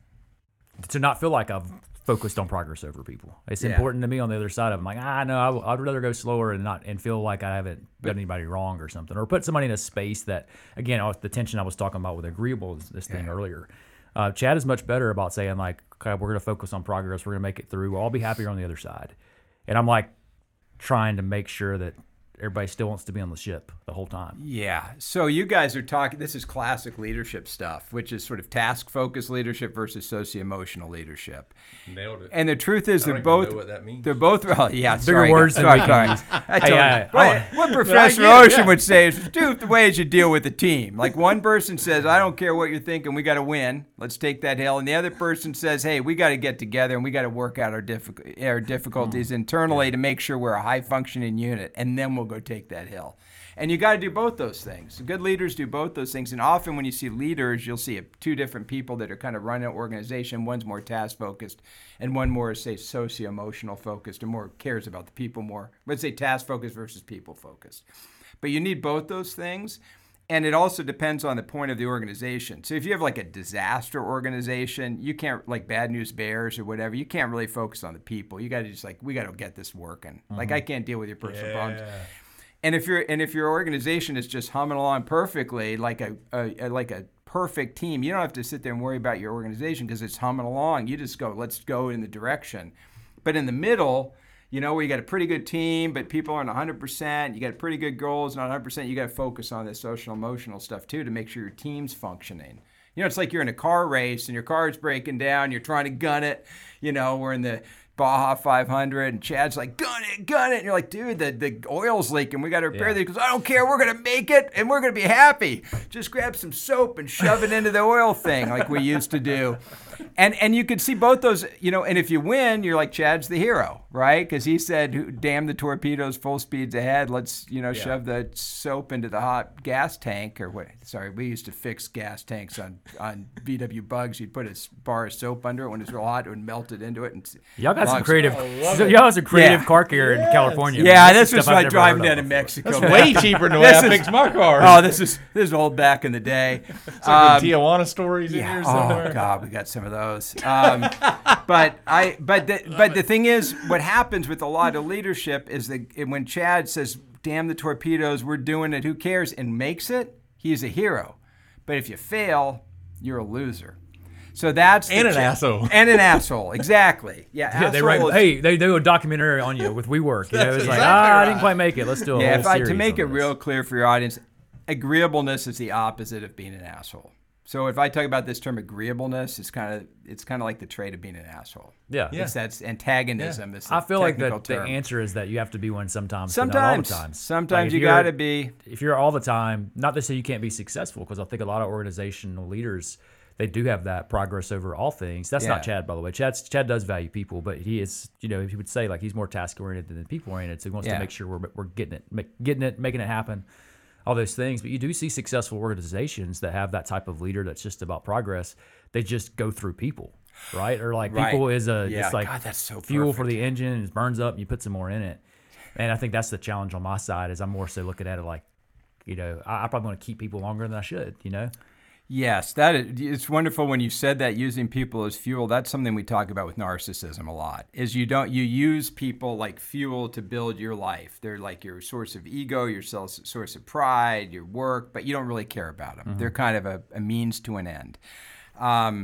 to not feel like I've focused on progress over people. It's Yeah. important to me on the other side of it. I'm like, ah, no, I w- I'd rather go slower and not and feel like I haven't done anybody wrong or something, or put somebody in a space that, again, I was- the tension I was talking about with agreeable is this thing earlier. Uh, Chad is much better about saying like, okay, we're going to focus on progress. We're going to make it through. We'll all be happier on the other side. And I'm like trying to make sure that everybody still wants to be on the ship the whole time. Yeah. So you guys are talking, this is classic leadership stuff, which is sort of task-focused leadership versus socio-emotional leadership. Nailed it. And the truth is I they're don't even both, know what that means. they're both, well, yeah, Bigger sorry, words than sorry, we sorry. can use. I told Hey, you. I- What, I- what But I Professor get it, Ocean yeah. would say is do the ways you deal with the team. Like one person says, I don't care what you're thinking, we got to win. Let's take that hill. And the other person says, hey, we got to get together and we got to work out our, diffi- our difficulties internally to make sure we're a high-functioning unit, and then we'll go take that hill. And you got to do both those things. Good leaders do both those things. And often when you see leaders, you'll see two different people that are kind of running an organization. One's more task focused and one more, say, socio-emotional focused and more cares about the people more. Let's say task focused versus people focused. But you need both those things. And it also depends on the point of the organization. So if you have like a disaster organization, you can't, like Bad News Bears or whatever, you can't really focus on the people. You got to just like, we got to get this working. Like I can't deal with your personal problems. And if you're and if your organization is just humming along perfectly, like a, a, a like a perfect team, you don't have to sit there and worry about your organization because it's humming along. You just go, let's go in the direction. But in the middle, you know, where you got a pretty good team, but people aren't one hundred percent, you got pretty good goals, not one hundred percent, you got to focus on this social emotional stuff too to make sure your team's functioning. You know, it's like you're in a car race and your car's breaking down, you're trying to gun it. You know, we're in the Baja five hundred, and Chad's like, gun it, gun it. And you're like, dude, the, the oil's leaking. We got to repair Yeah. this. He goes, I don't care. We're going to make it, and we're going to be happy. Just grab some soap and shove it into the oil thing like we used to do. And and you could see both those, you know, and if you win, you're like, Chad's the hero, right? Because he said, damn the torpedoes, full speeds ahead. Let's, you know, Yeah. shove the soap into the hot gas tank or what. Sorry, we used to fix gas tanks on, on V W Bugs. You'd put a s- bar of soap under it when it's real hot. It would melt it into it. And s- Y'all got some long- creative. love So it. y'all have some creative Yeah. car care in Yes. California. Yeah, man. this is was stuff I've like never driving heard down of to before. Mexico. That's way cheaper than the way This I is- fix my car. Oh, this is this is old back in the day. Some Um, Tijuana stories in yeah. here Oh somewhere. God, we got some of those. Um, but I, but the, but the thing is, what happens with a lot of leadership is that when Chad says, "Damn the torpedoes, we're doing it. Who cares?" and makes it, he's a hero. But if you fail, you're a loser. So that's the And an cha- asshole. And an asshole, exactly. Yeah, Yeah, they write. asshole is- Hey, they do a documentary on you with WeWork. You know, That's it's like, exactly ah, I right. didn't quite make it. Let's do a Yeah, whole if I, series to make on it this. real clear for your audience, agreeableness is the opposite of being an asshole. So if I talk about this term agreeableness, it's kind of it's kind of like the trait of being an asshole. Yeah. Yeah. It's that's antagonism. Is the I feel like technical that the term. answer is that you have to be one sometimes, but not all Sometimes, the times. sometimes Like, if you you're- got to be. If you're all the time, not to say you can't be successful, because I think a lot of organizational leaders, they do have that progress over all things. That's Yeah. not Chad, by the way. Chad's, Chad does value people, but he is, you know, he would say like he's more task oriented than people oriented. So he wants Yeah. to make sure we're, we're getting it, make, getting it, making it happen, all those things. But you do see successful organizations that have that type of leader that's just about progress. They just go through people, right? Or like Right. people is a, Yeah. it's like God, that's so fuel for perfect. the engine, and it burns up and you put some more in it. And I think that's the challenge on my side is I'm more so looking at it like, you know, I, I probably want to keep people longer than I should, you know? Yes, that is, it's wonderful when you said that using people as fuel. That's something we talk about with narcissism a lot. Is you don't you use people like fuel to build your life. They're like your source of ego, your source source of pride, your work, but you don't really care about them. They're kind of a, a means to an end. Um,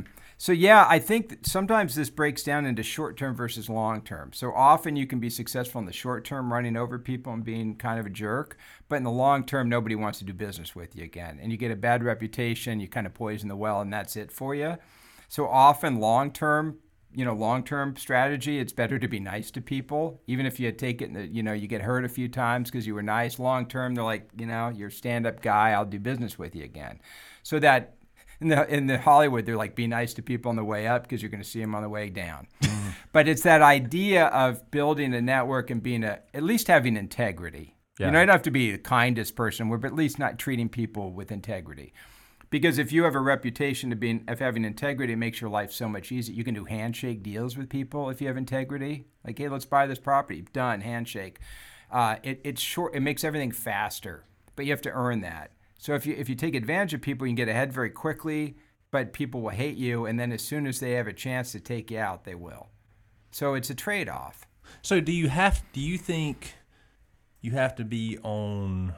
So yeah, I think that sometimes this breaks down into short-term versus long-term. So often you can be successful in the short-term running over people and being kind of a jerk, but in the long-term, nobody wants to do business with you again. And you get a bad reputation, you kind of poison the well, and that's it for you. So often long-term, you know, long-term strategy, it's better to be nice to people. Even if you take it, you know, you get hurt a few times because you were nice. Long-term, they're like, you know, you're a stand-up guy, I'll do business with you again. So that In the in the Hollywood, they're like, be nice to people on the way up because you're going to see them on the way down. Mm. But it's that idea of building a network and being a, at least having integrity. Yeah. You know, you don't have to be the kindest person, but at least not treating people with integrity. Because if you have a reputation of being of having integrity, it makes your life so much easier. You can do handshake deals with people if you have integrity. Like, hey, let's buy this property. Done, handshake. Uh, it it's short. It makes everything faster, but you have to earn that. So if you if you take advantage of people, you can get ahead very quickly, but people will hate you, and then as soon as they have a chance to take you out, they will. So it's a trade-off. So do you have do you think you have to be on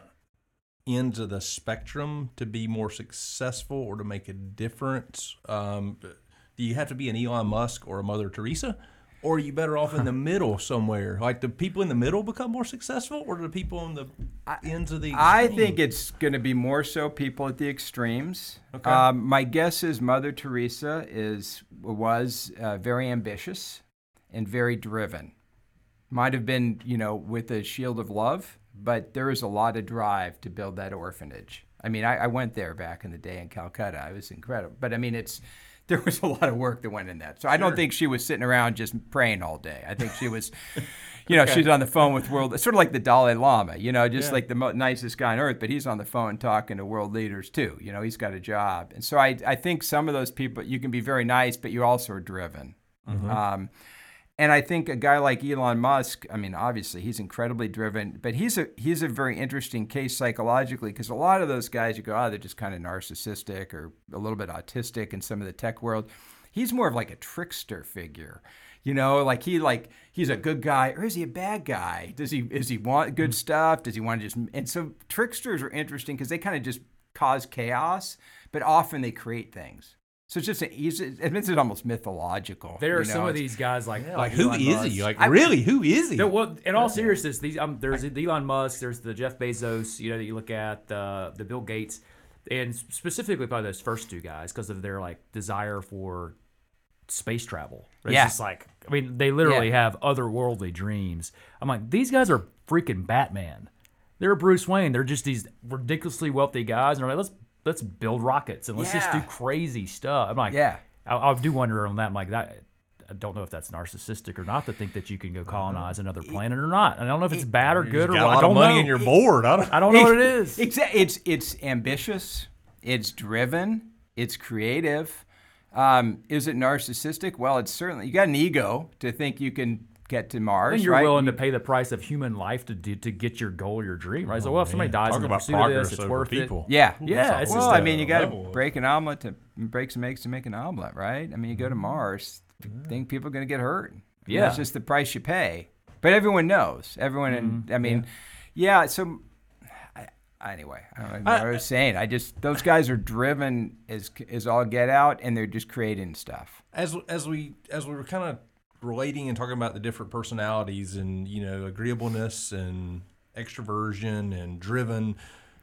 ends of the spectrum to be more successful or to make a difference? Um, do you have to be an Elon Musk or a Mother Teresa? Or are you better off in the middle somewhere? Like, do people in the middle become more successful, or do the people on the ends of the extreme? I think it's going to be more so people at the extremes. Okay. Um, my guess is Mother Teresa is was uh, very ambitious and very driven. Might have been, you know, with a shield of love, but there is a lot of drive to build that orphanage. I mean, I, I went there back in the day in Calcutta. It was incredible. But, I mean, it's... There was a lot of work that went in that. So I don't think she was sitting around just praying all day. I think she was, you know, okay. she's on the phone with world, sort of like the Dalai Lama, you know, just yeah. like the mo- nicest guy on earth, but he's on the phone talking to world leaders too. You know, he's got a job. And so I, I think some of those people, you can be very nice, but you also are driven. Mm-hmm. Um, and I think a guy like Elon Musk, I mean, obviously he's incredibly driven, but he's a he's a very interesting case psychologically, because a lot of those guys, you go, oh, they're just kind of narcissistic or a little bit autistic in some of the tech world. He's more of like a trickster figure, you know, like he like he's a good guy, or is he a bad guy? Does he is he want good stuff? Does he want to just? And so tricksters are interesting because they kind of just cause chaos, but often they create things. So it's just a, he's, it makes it almost mythological. There are you know? some of these guys like, yeah, like, like who Elon is Musk. he? Like I, really, who is he? Well, in all seriousness, these um, there's the Elon Musk, there's the Jeff Bezos, you know, that you look at, uh, the Bill Gates, and specifically probably those first two guys because of their like desire for space travel. It's yeah. just like, I mean, they literally yeah. have otherworldly dreams. I'm like, these guys are freaking Batman. They're Bruce Wayne. They're just these ridiculously wealthy guys, and they're like, let's let's build rockets and let's yeah. just do crazy stuff. I'm like, yeah. I, I do wonder on that. I'm like, that, I don't know if that's narcissistic or not to think that you can go colonize another planet or not. I don't know if it's bad or good or got what. a lot I don't of money know. and you're bored. I don't, I don't know what it is. It's, it's, it's ambitious. It's driven. It's creative. Um, is it narcissistic? Well, it's certainly, you got an ego to think you can get to Mars, and you're right? willing to pay the price of human life to do, to get your goal or your dream, right? So, well, if somebody dies Talk in the about pursuit of progress this, it's over worth people. it. Yeah, Yeah, it's well, just I a mean, you got to level. break an omelet to break some eggs to make an omelet, right? I mean, you go to Mars, I think people are going to get hurt. And Yeah. that's just the price you pay. But everyone knows. Everyone, Mm-hmm. and I mean, yeah. yeah so I, anyway, I don't know what I was saying. I just those guys are driven as as all get out, and they're just creating stuff. As as we as we were kind of relating and talking about the different personalities and, you know, agreeableness and extroversion and driven,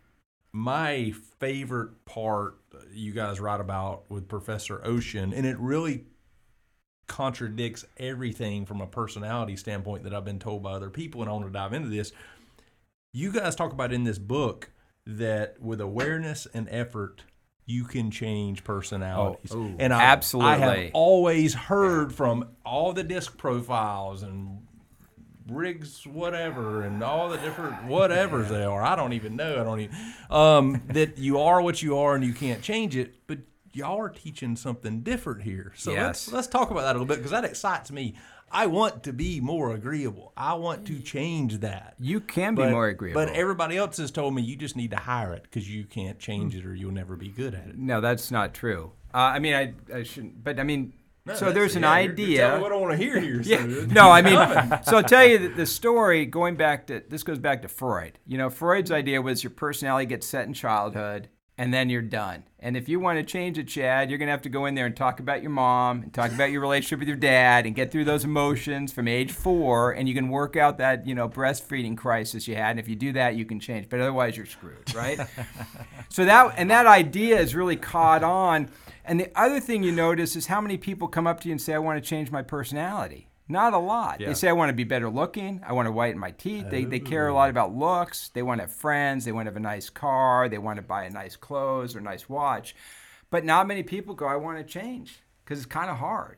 my favorite part you guys write about with Professor Ocean, and it really contradicts everything from a personality standpoint that I've been told by other people, and I want to dive into this. You guys talk about in this book that with awareness and effort, you can change personalities. Oh, ooh, and I, absolutely. I have always heard from all the disc profiles and Riggs whatever and all the different whatevers they are. I don't even know. I don't even um, that you are what you are and you can't change it. But y'all are teaching something different here. So Yes. let's let's talk about that a little bit, because that excites me. I want to be more agreeable. I want to change that. You can be But, more agreeable. but everybody else has told me you just need to hire it because you can't change it or you'll never be good at it. No, that's not true. Uh, I mean, I, I shouldn't, but I mean, No, so that's- there's an yeah, you're- idea. You're telling me what I want to hear here. Yeah. So No, I mean, so I'll tell you that the story going back to, this goes back to Freud. You know, Freud's idea was your personality gets set in childhood, and then you're done. And if you want to change it, Chad, you're going to have to go in there and talk about your mom and talk about your relationship with your dad and get through those emotions from age four, and you can work out that, you know, breastfeeding crisis you had. And if you do that, you can change. But otherwise, you're screwed, right? So that, and that idea is really caught on. And the other thing you notice is how many people come up to you and say, I want to change my personality. Not a lot. Yeah. They say, I want to be better looking. I want to whiten my teeth. They, they care a lot about looks. They want to have friends. They want to have a nice car. They want to buy a nice clothes or a nice watch. But not many people go, I want to change, because it's kind of hard.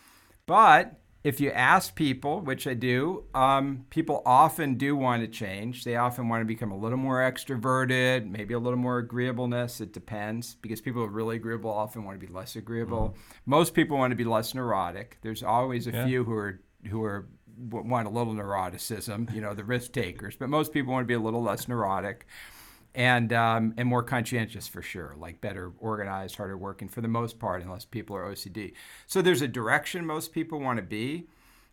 But if you ask people, which I do, um, people often do want to change. They often want to become a little more extroverted, maybe a little more agreeableness. It depends, because people who are really agreeable often want to be less agreeable. Mm. Most people want to be less neurotic. There's always a yeah. few who are who are want a little neuroticism, you know, the risk takers. But most people want to be a little less neurotic. And um, and more conscientious for sure, like better organized, harder working for the most part, unless people are O C D. So there's a direction most people want to be,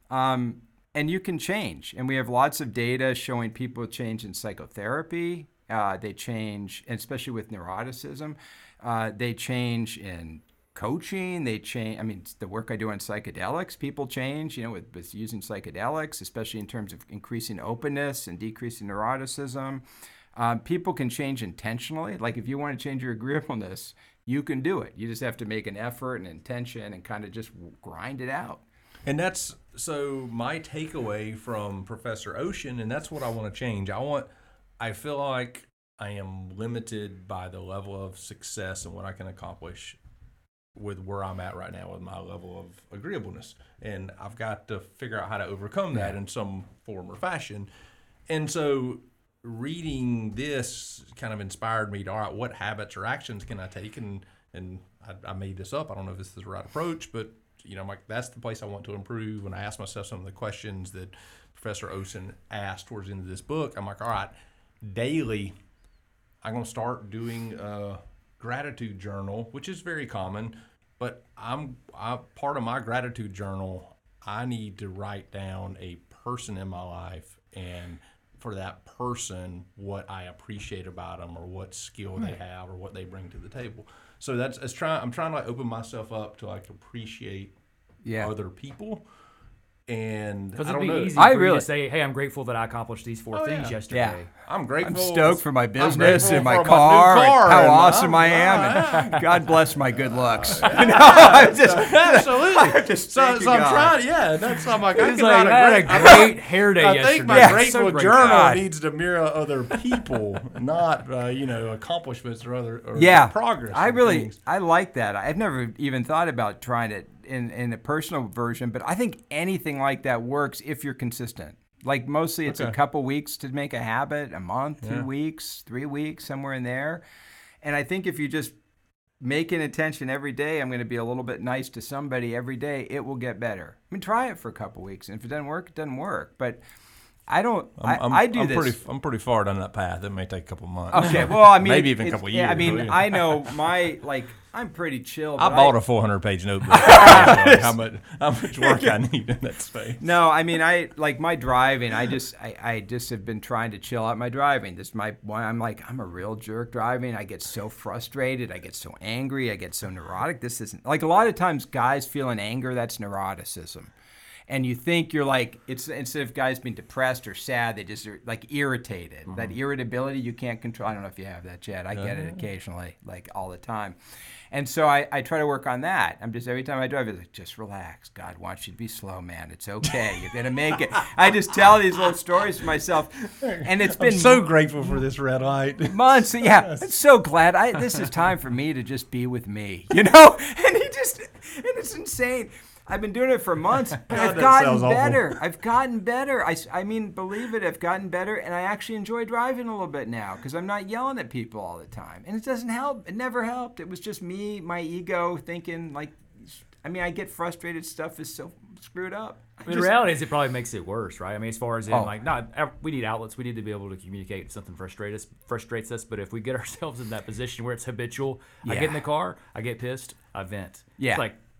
um, and you can change. And we have lots of data showing people change in psychotherapy. Uh, they change, and especially with neuroticism, uh, they change in coaching. They change. I mean, the work I do on psychedelics, people change. You know, with, with using psychedelics, especially in terms of increasing openness and decreasing neuroticism. Um, people can change intentionally. Like if you want to change your agreeableness, you can do it. You just have to make an effort and intention and kind of just grind it out. And that's, so my takeaway from Professor Ocean, and that's what I want to change. I want, I feel like I am limited by the level of success and what I can accomplish with where I'm at right now with my level of agreeableness. And I've got to figure out how to overcome that yeah. in some form or fashion. And so reading this kind of inspired me to, all right, what habits or actions can I take? And and I, I made this up. I don't know if this is the right approach, but you know, I'm like, that's the place I want to improve. When I ask myself some of the questions that Professor Ocean asked towards the end of this book, I'm like, all right, daily, I'm going to start doing a gratitude journal, which is very common, but I'm I, part of my gratitude journal, I need to write down a person in my life and for that person what I appreciate about them or what skill they have or what they bring to the table. So that's it's trying. I'm trying to like open myself up to like appreciate yeah. other people. And because I it'd don't be know. easy I for really, you to say, "Hey, I'm grateful that I accomplished these four oh, things yeah. yesterday." Yeah. I'm grateful. I'm stoked for my business and my for car, my car and how and awesome I'm, I am, uh, and God bless my good looks. You know, I'm just absolutely. I'm just so, so I'm God. trying. Yeah, that's I'm like I He's can like, write I a had great, a great hair day I yesterday. think my Yeah. grateful So great. journal God. needs to mirror other people, not uh, you know accomplishments or other or yeah progress. I and really things. I like that. I've never even thought about trying it in in a personal version, but I think anything like that works if you're consistent. Like mostly it's Okay. a couple weeks to make a habit, a month, two Yeah. weeks, three weeks, somewhere in there. And I think if you just make an intention every day, I'm going to be a little bit nice to somebody every day, it will get better. I mean, try it for a couple weeks. And if it doesn't work, it doesn't work. But I don't, I, I'm, I do I'm this. Pretty, I'm pretty far down that path. It may take a couple months. Okay, well, I mean, maybe even a it's- couple yeah, years. I mean, really. I know my, like, I'm pretty chill. I but bought I, a four hundred page notebook. Like how much how much work I need in that space. No, I mean, I like my driving. I just, I, I just have been trying to chill out my driving. This my why I'm like, I'm a real jerk driving. I get so frustrated. I get so angry. I get so neurotic. This isn't like a lot of times guys feeling anger. That's neuroticism. And you think you're like, it's instead of guys being depressed or sad, they just are like irritated. Mm-hmm. That irritability you can't control. I don't know if you have that, Chad. I get uh-huh. it occasionally, like all the time. And so I, I try to work on that. I'm just, every time I drive, it's like, just relax. God wants you to be slow, man. It's okay. You're going to make it. I just tell these little stories to myself. And it's been I'm so grateful for this red light. months. Yeah, I'm so glad. I This is time for me to just be with me, you know? And he just, and it's insane. I've been doing it for months. God, I've that gotten sounds awful. better. I've gotten better. I, I mean, believe it, I've gotten better, and I actually enjoy driving a little bit now because I'm not yelling at people all the time. And it doesn't help. It never helped. It was just me, my ego, thinking like, I mean, I get frustrated. Stuff is so screwed up. I I mean, just- the reality is it probably makes it worse, right? I mean, as far as in, Oh. like, not we need outlets. We need to be able to communicate if something frustrates us, frustrates us. But if we get ourselves in that position where it's habitual, I Yeah. get in the car, I get pissed, I vent. Yeah. It's like,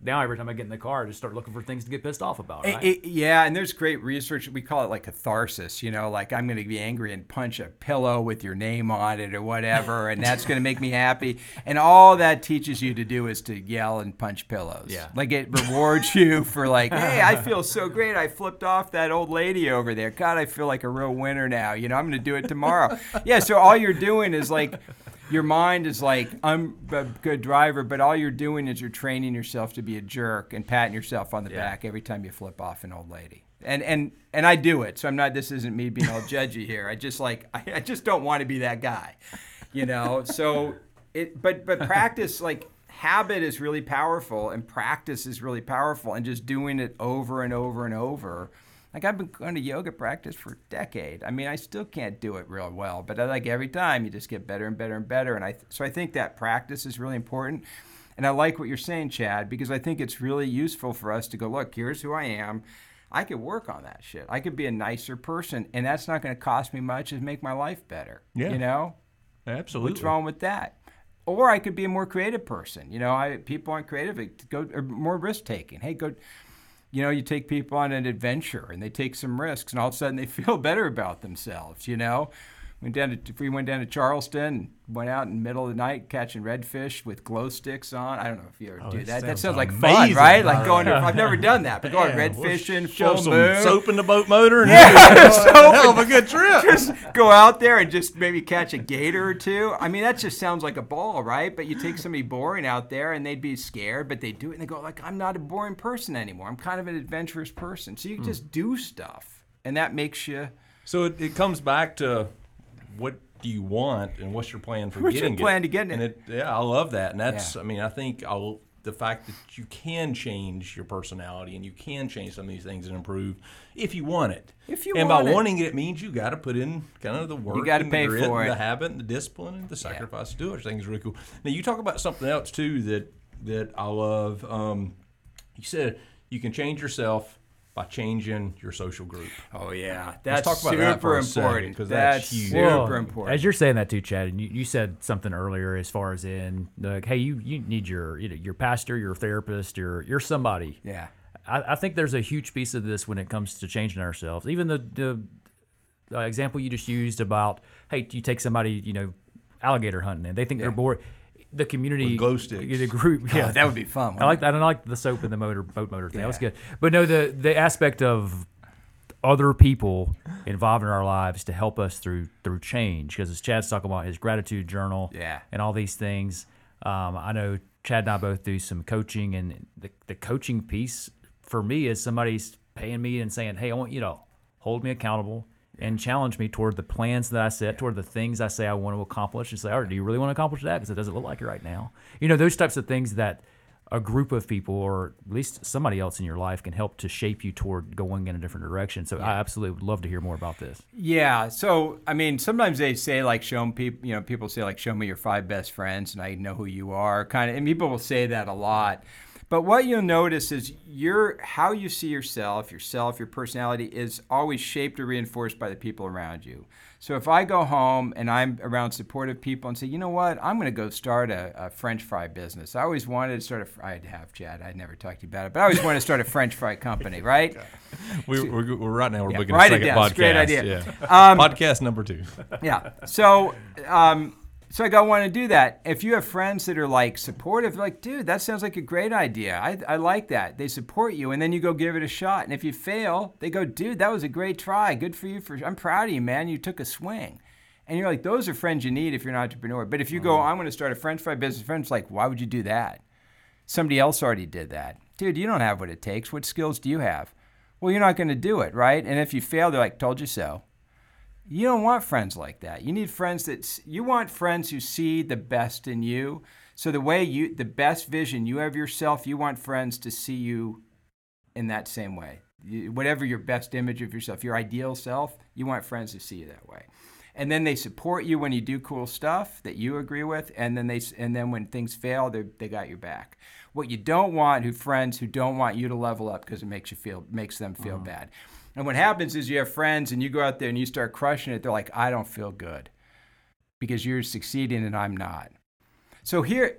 now every time I get in the car, I just start looking for things to get pissed off about. Right? It, it, yeah, and there's great research. We call it like catharsis, you know, like I'm going to be angry and punch a pillow with your name on it or whatever, and that's going to make me happy. And all that teaches you to do is to yell and punch pillows. Yeah. Like it rewards you for like, hey, I feel so great. I flipped off that old lady over there. God, I feel like a real winner now. You know, I'm going to do it tomorrow. Yeah, so all you're doing is like, your mind is like, I'm a good driver, but all you're doing is you're training yourself to be a jerk and patting yourself on the Yeah. back every time you flip off an old lady. And and and I do it, so I'm not. This isn't me being all judgy here. I just like I, I just don't want to be that guy, you know. So it, but but practice, like habit is really powerful, and practice is really powerful, and just doing it over and over and over. Like I've been going to yoga practice for a decade. I mean, I still can't do it real well, but I like every time you just get better and better and better. And I so I think that practice is really important. And I like what you're saying, Chad, because I think it's really useful for us to go, look, here's who I am. I could work on that shit. I could be a nicer person, and that's not going to cost me much. It's make my life better. Yeah. You know? Absolutely. What's wrong with that? Or I could be a more creative person. You know, I people aren't creative. Go or more risk taking. Hey, go. You know, you take people on an adventure and they take some risks, and all of a sudden they feel better about themselves. You know, went down to we went down to Charleston, went out in the middle of the night catching redfish with glow sticks on. I don't know if you ever Oh, do that that. That sounds sounds like fun, amazing. right? Like going to. I've never done that, but going Yeah, red we'll fishing, shove full some moon. soap in the boat motor and Yeah, it's a hell of a good trip. Just go out there and just maybe catch a gator or two. I mean, that just sounds like a ball, right? But you take somebody boring out there and they'd be scared, but they do it and they go like, I'm not a boring person anymore. I'm kind of an adventurous person. So you can just do stuff, and that makes you. So it, it comes back to what do you want and what's your plan for What's your getting plan it? to getting and it? it? Yeah, I love that. And that's, Yeah. I mean, I think I'll, the fact that you can change your personality and you can change some of these things and improve if you want it. If you and want by it. wanting it, it means you got to put in kind of the work. gotta and pay the grit for and it. the habit and the discipline and the sacrifice to do it. I think is really cool. Now, you talk about something else, too, that, that I love. Um, you said you can change yourself by changing your social group. Oh yeah, Let's that's talk about super that for a second, important. 'cause that's huge. super Well, important. As you're saying that too, Chad, and you, you said something earlier as far as in like, hey, you, you need your you know, your pastor, your therapist, your you're somebody. yeah. I, I think there's a huge piece of this when it comes to changing ourselves. Even the, the uh, example you just used about, hey, you take somebody, you know, alligator hunting, and they think they're bored. The community, With glow sticks. the group, yeah, Oh, that would be fun. I like that. I like the soap and the motor boat motor thing. That was Yeah. good. But no, the the aspect of other people involved in our lives to help us through through change. Because as Chad's talking about his gratitude journal, Yeah. and all these things, um, I know Chad and I both do some coaching, and the the coaching piece for me is somebody's paying me and saying, "Hey, I want you to hold me accountable." And challenge me toward the plans that I set, toward the things I say I want to accomplish, and say, "Oh, do you really want to accomplish that? Because it doesn't look like it right now." You know, those types of things that a group of people, or at least somebody else in your life, can help to shape you toward going in a different direction. So I absolutely would love to hear more about this. Yeah. So, I mean, sometimes they say like, show 'em people, you know, people say like, show me your five best friends and I know who you are, kind of, and people will say that a lot. But what you'll notice is your how you see yourself, yourself, your personality is always shaped or reinforced by the people around you. So if I go home and I'm around supportive people and say, you know what, I'm going to go start a, a French fry business. I always wanted to start a, I'd have, Chad, I'd never talked to you about it, but I always wanted to start a French fry company, right? We, we're, we're right now. We're Yeah, booking write a it second down. podcast. It's a great idea. Yeah. Um, podcast number two. Yeah. So, um, so I go want to do that. If you have friends that are like supportive, like, dude, that sounds like a great idea. I, I like that. They support you, and then you go give it a shot. And if you fail, they go, dude, that was a great try. Good for you. For I'm proud of you, man. You took a swing. And you're like, those are friends you need if you're an entrepreneur. But if you go, I'm going to start a French fry business, friends like, why would you do that? Somebody else already did that. Dude, you don't have what it takes. What skills do you have? Well, you're not going to do it, right? And if you fail, they're like, told you so. You don't want friends like that. You need friends that you want friends who see the best in you. So the way you, the best vision you have of yourself, you want friends to see you in that same way. You, whatever your best image of yourself, your ideal self, you want friends to see you that way. And then they support you when you do cool stuff that you agree with. And then they, and then when things fail, they they got your back. What you don't want, who friends who don't want you to level up because it makes you feel, makes them feel Mm-hmm. bad. And what happens is you have friends and you go out there and you start crushing it. They're like, I don't feel good because you're succeeding and I'm not. So here,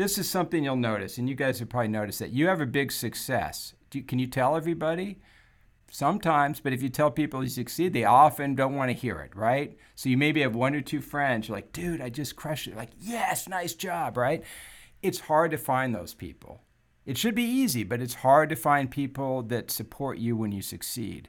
this is something you'll notice, and you guys have probably noticed that you have a big success. Do you, can you tell everybody? Sometimes, but if you tell people you succeed, they often don't want to hear it, right? So you maybe have one or two friends, you're like, dude, I just crushed it. Like, yes, nice job, right? It's hard to find those people. It should be easy, but it's hard to find people that support you when you succeed.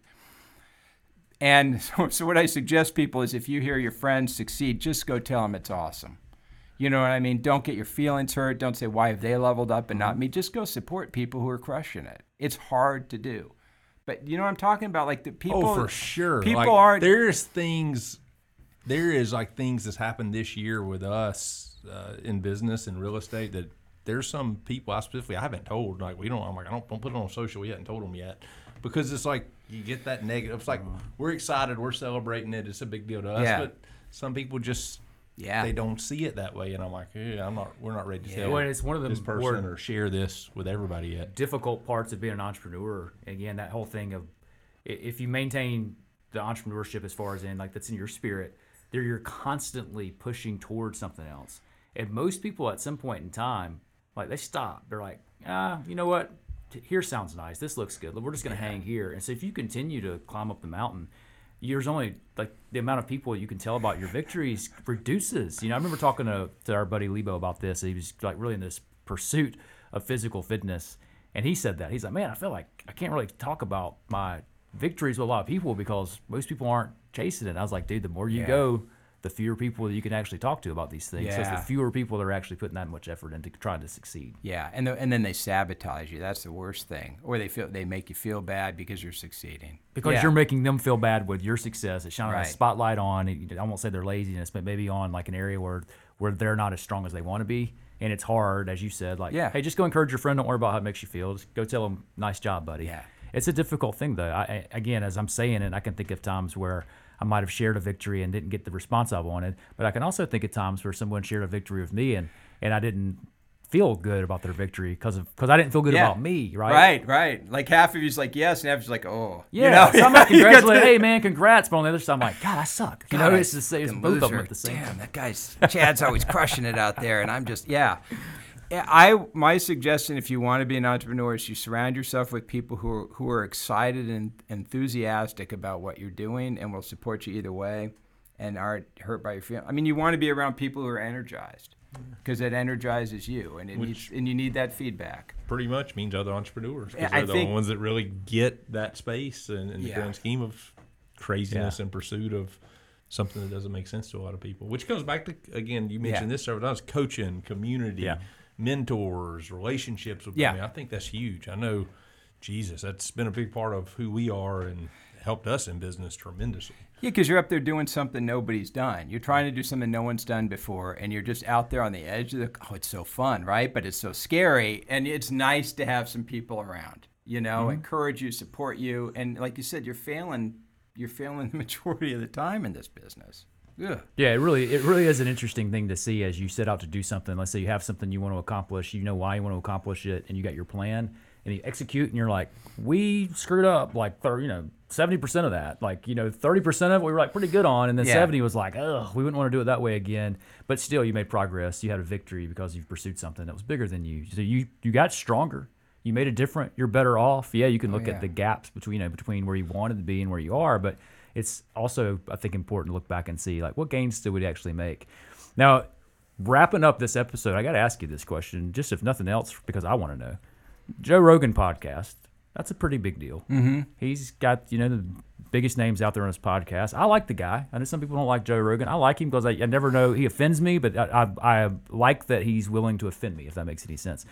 And so, so what I suggest people is if you hear your friends succeed, just go tell them it's awesome. You know what I mean? Don't get your feelings hurt. Don't say, why have they leveled up and not me? Just go support people who are crushing it. It's hard to do. But you know what I'm talking about? Like the people. Oh, for sure. People like, aren't. There's things. There is like things that's happened this year with us uh, in business and real estate that there's some people I specifically I haven't told. Like we don't. I'm like I don't don't put it on social yet and told them yet because it's like you get that negative. It's like we're excited, we're celebrating it. It's a big deal to us. Yeah. But some people just. Yeah. They don't see it that way, and I'm like, yeah, I'm not. We're not ready to Yeah. tell Well, it's one of the this person more- or share this with everybody yet. difficult parts of being an entrepreneur. Again, that whole thing of i- if you maintain the entrepreneurship as far as in like that's in your spirit, there you're constantly pushing towards something else. And most people at some point in time, like they stop. They're like, ah, you know what? T- Here sounds nice. This looks good. We're just gonna hang here. And so if you continue to climb up the mountain, there's only like the amount of people you can tell about your victories reduces. You know, I remember talking to, to our buddy Lebo about this. He was like really in this pursuit of physical fitness. And he said that. He's like, man, I feel like I can't really talk about my victories with a lot of people because most people aren't chasing it. I was like, dude, the more you Yeah. go, the fewer people you can actually talk to about these things. So it's Yeah. the fewer people that are actually putting that much effort into trying to succeed. Yeah, and the, and then they sabotage you. That's the worst thing. Or they feel they make you feel bad because you're succeeding. Because Yeah. you're making them feel bad with your success. It's shining Right. a spotlight on, I won't say their laziness, but maybe on like an area where, where they're not as strong as they want to be. And it's hard, as you said, like, Yeah. hey, just go encourage your friend. Don't worry about how it makes you feel. Just go tell them, nice job, buddy. Yeah. It's a difficult thing, though. I, I, again, as I'm saying it, I can think of times where I might have shared a victory and didn't get the response I wanted. But I can also think of times where someone shared a victory with me and, and I didn't feel good about their victory because of because I didn't feel good Yeah. about me, right? Right, right. Like half of you's like yes, and half of you's like oh. Yeah, You know? so I'm like, You got congratulate, the- hey man, congrats. But on the other side, I'm like, God, I suck. You God, know, I it's the same. It's fucking both of them loser. at the same Damn, time. that guy's Chad's always crushing it out there, and I'm just yeah. Yeah, I my suggestion if you want to be an entrepreneur is you surround yourself with people who are who are excited and enthusiastic about what you're doing and will support you either way, and aren't hurt by your feelings. I mean, you want to be around people who are energized because it energizes you, and it Which- needs, and you need that feedback. Pretty much means other entrepreneurs Yeah, because I they're the think- ones that really get that space and in the Yeah. grand scheme of craziness Yeah. and pursuit of something that doesn't make sense to a lot of people. Which comes back to again, you mentioned Yeah. this several times: coaching, community, Yeah. mentors, relationships with. Yeah. I mean, I think that's huge. I know, Jesus, that's been a big part of who we are and helped us in business tremendously. Yeah, because you're up there doing something nobody's done. You're trying to do something no one's done before, and you're just out there on the edge of the. Oh, it's so fun, right? But it's so scary, and it's nice to have some people around. You know, encourage you, support you, and like you said, you're failing. You're failing the majority of the time in this business. Yeah. Yeah, it really, it really is an interesting thing to see as you set out to do something. Let's say you have something you want to accomplish, you know why you want to accomplish it, and you got your plan, and you execute, and you're like, we screwed up, like, thir- you know, seventy percent of that. Like, you know, thirty percent of it we were like pretty good on, and then Yeah. seventy was like, ugh, we wouldn't want to do it that way again. But still, you made progress. You had a victory because you pursued something that was bigger than you. So you, you got stronger. You made it different. You're better off. Yeah, you can look yeah. at the gaps between, you know, between where you wanted to be and where you are, but it's also, I think, important to look back and see, like, what gains did we actually make? Now, wrapping up this episode, I got to ask you this question, just if nothing else, because I want to know. Joe Rogan podcast, that's a pretty big deal. Mm-hmm. He's got, you know, the biggest names out there on his podcast. I like the guy. I know some people don't like Joe Rogan. I like him because I, I never know, he offends me, but I, I, I like that he's willing to offend me, if that makes any sense.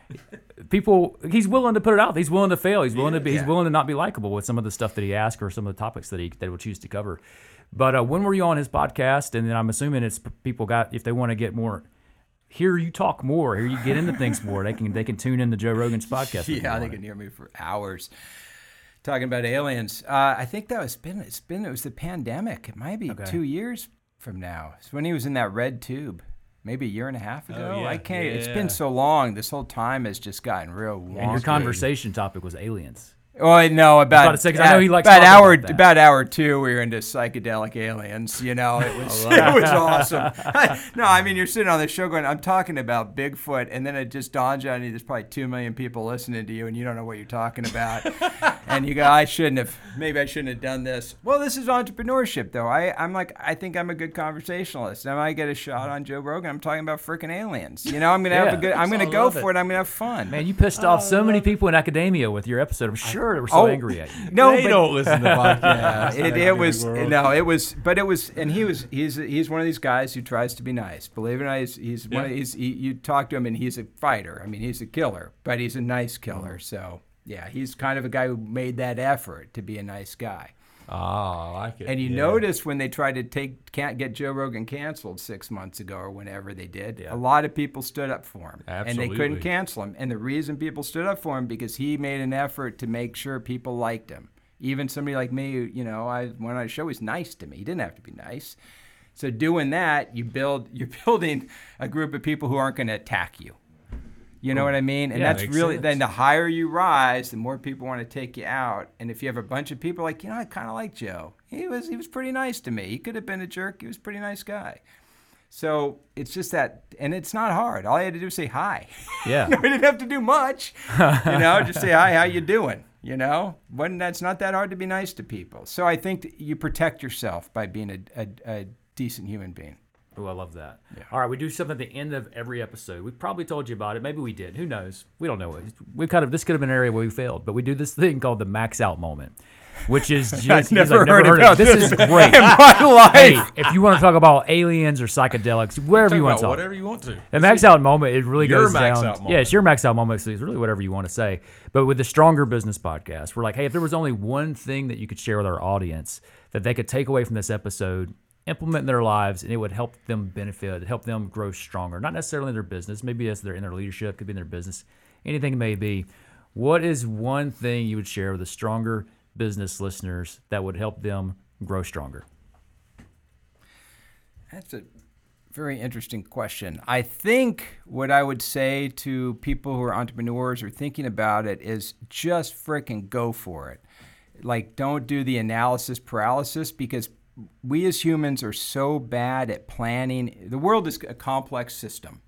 People, he's willing to put it out. He's willing to fail. He's willing to be. He's Yeah. willing to not be likable with some of the stuff that he asks or some of the topics that he that he will choose to cover. But uh, when were you on his podcast? And then I'm assuming it's p- people got if they want to get more, hear you talk more, hear you get into things more. They can they can tune into Joe Rogan's podcast. with you Yeah, on they it. can hear me for hours talking about aliens. Uh, I think that was been it's been it was the pandemic. It might be Okay. two years from now. It's when he was in that red tube, maybe a year and a half ago. Oh, yeah. I can't. It's Yeah. been so long. This whole time has just gotten real And your wonky. conversation topic was aliens. Oh no, about, about to say, 'cause I know he likes about talking hour about that. about hour two. We were into psychedelic aliens. You know, it was it was awesome. No, I mean you're sitting on the show going, I'm talking about Bigfoot, and then it just dawns on you. There's probably two million people listening to you, and you don't know what you're talking about. And you go, I shouldn't have. Maybe I shouldn't have done this. Well, this is entrepreneurship, though. I I'm like I think I'm a good conversationalist. And I might get a shot on Joe Rogan. I'm talking about freaking aliens. You know, I'm gonna have Yeah. a good. I'm gonna I go love for it. it. I'm gonna have fun. Man, you pissed off so many people in academia with your episode. I'm sure they were so Oh, angry at you. No, they but don't listen to podcasts. it, Thank it you, was world. no, it was, but it was, and he was, he's he's one of these guys who tries to be nice. Believe it or not, he's, he's one of Yeah. these. He, you talk to him, and he's a fighter. I mean, he's a killer, but he's a nice killer. So yeah, he's kind of a guy who made that effort to be a nice guy. Ah, I like it. And you yeah. notice when they tried to take can't get Joe Rogan canceled six months ago or whenever they did, Yeah. a lot of people stood up for him, and they couldn't Absolutely. cancel him. And the reason people stood up for him because he made an effort to make sure people liked him. Even somebody like me, who, you know, I when I show he's nice to me. He didn't have to be nice. So doing that, you build you're building a group of people who aren't going to attack you. You know what I mean? And Yeah, that's makes really sense. then the higher you rise, the more people want to take you out. And if you have a bunch of people like, you know, I kind of like Joe. He was he was pretty nice to me. He could have been a jerk. He was a pretty nice guy. So it's just that, and it's not hard. All I had to do was say hi. Yeah. We didn't have to do much. You know, just say hi. How you doing? You know, when that's not that hard to be nice to people. So I think that you protect yourself by being a, a, a decent human being. Oh, I love that. All right, we do something at the end of every episode. We probably told you about it. Maybe we did. Who knows? We don't know. We kind of this could have been an area where we failed, but we do this thing called the max out moment, which is just I've he's never like, heard of about it. This this is great. in my life. Hey, if you want to talk about aliens or psychedelics, wherever Talk you want about to talk. whatever you want to. The max out moment, it really Your goes max down. out moment. Yeah, it's your max out moment. So it's really whatever you want to say. But with the Stronger Business Podcast, we're like, hey, if there was only one thing that you could share with our audience that they could take away from this episode, implement in their lives, and it would help them benefit, help them grow stronger. Not necessarily in their business. Maybe it's their in their leadership, could be in their business, anything it may be. What is one thing you would share with the Stronger Business listeners that would help them grow stronger? That's a very interesting question. I think what I would say to people who are entrepreneurs or thinking about it is just frickin' go for it. Like, don't do the analysis paralysis, because we as humans are so bad at planning. The world is a complex system,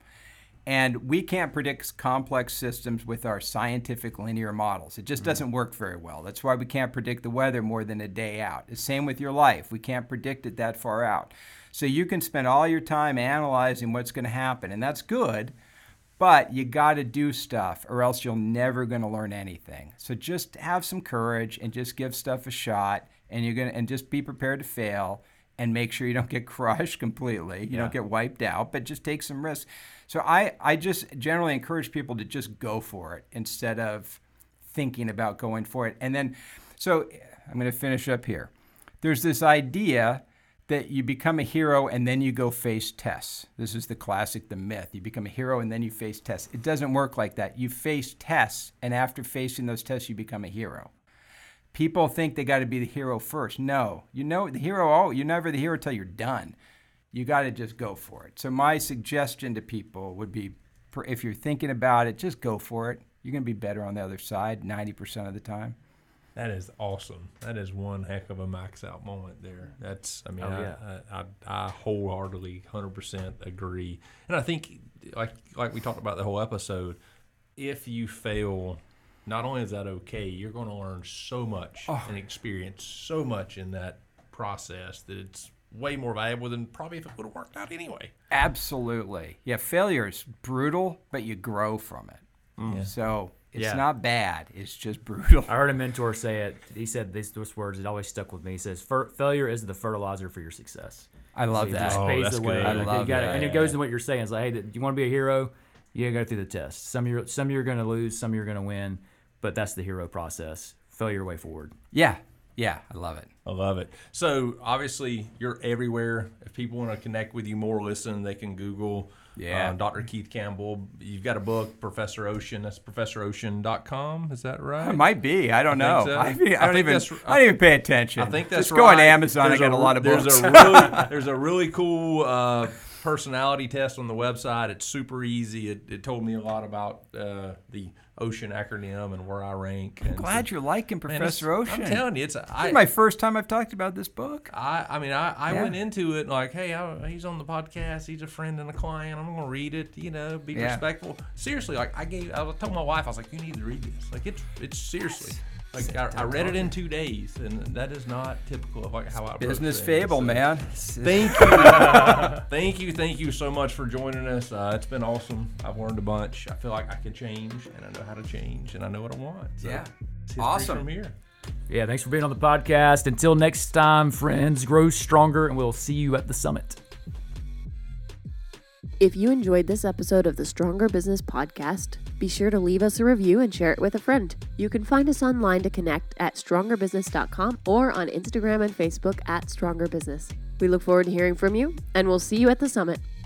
and we can't predict complex systems with our scientific linear models. It just doesn't work very well. That's why we can't predict the weather more than a day out. The same with your life. We can't predict it that far out. So you can spend all your time analyzing what's going to happen, and that's good, but you got to do stuff or else you're never going to learn anything. So just have some courage and just give stuff a shot, and you're going to and just be prepared to fail and make sure you don't get crushed completely. You Yeah. don't get wiped out, but just take some risks. So I, I just generally encourage people to just go for it instead of thinking about going for it. And then, so I'm going to finish up here. There's this idea that you become a hero and then you go face tests. This is the classic, the myth. You become a hero and then you face tests. It doesn't work like that. You face tests, and after facing those tests, you become a hero. People think they got to be the hero first. No, you know the hero. Oh, you're never the hero till you're done. You got to just go for it. So my suggestion to people would be, if you're thinking about it, just go for it. You're going to be better on the other side ninety percent of the time. That is awesome. That is one heck of a max out moment there. That's, I mean, Oh, I, yeah. I, I, I wholeheartedly, one hundred percent agree. And I think, like like we talked about the whole episode, if you fail, not only is that okay, you're going to learn so much and experience so much in that process that it's way more valuable than probably if it would have worked out anyway. Absolutely. Yeah, failure is brutal, but you grow from it. So it's Yeah. not bad. It's just brutal. I heard a mentor say it. He said these, those words. It always stuck with me. He says, "Fer- "Failure is the fertilizer for your success." I love So it that. just Oh, pays that's the way. good. I Like, you love gotta- that. And it goes to what you're saying. It's like, hey, do you want to be a hero? You gotta go through the test. Some you're some you're gonna lose, some you're gonna win, but that's the hero process. Failure your way forward. Yeah. Yeah, I love it. I love it. So obviously you're everywhere. If people want to connect with you more, listen, they can Google Yeah. uh, Doctor Keith Campbell. You've got a book, Professor Ocean. That's professor ocean dot com. Is that right? It might be. I don't I know. think so. I, mean, I I don't think even. that's- I don't even pay attention. I think that's Just go on right. Amazon. There's I got a, lot of there's books. A really, there's a really cool uh, personality test on the website. It's super easy. It, it told me a lot about uh, the Ocean acronym and where I rank. I'm Glad you're liking Man, Professor it's- Ocean. I'm telling you, it's a, This I, is my first time I've talked about this book. I, I mean, I, I Yeah. went into it like, hey, I, he's on the podcast. He's a friend and a client. I'm going to read it, you know, be Yeah. respectful. Seriously, like I gave, I told my wife, I was like, you need to read this. Like it's, it's seriously, like I, I read it in two days, and that is not typical of like how I approach Business things. fable, So, man. Thank you, thank you, thank you so much for joining us. Uh, it's been awesome. I've learned a bunch. I feel like I can change, and I know how to change, and I know what I want. So Yeah. it's history Awesome. from here. Yeah, thanks for being on the podcast. Until next time, friends, grow stronger, and we'll see you at the summit. If you enjoyed this episode of the Stronger Business Podcast, be sure to leave us a review and share it with a friend. You can find us online to connect at stronger business dot com or on Instagram and Facebook at Stronger Business. We look forward to hearing from you, and we'll see you at the summit.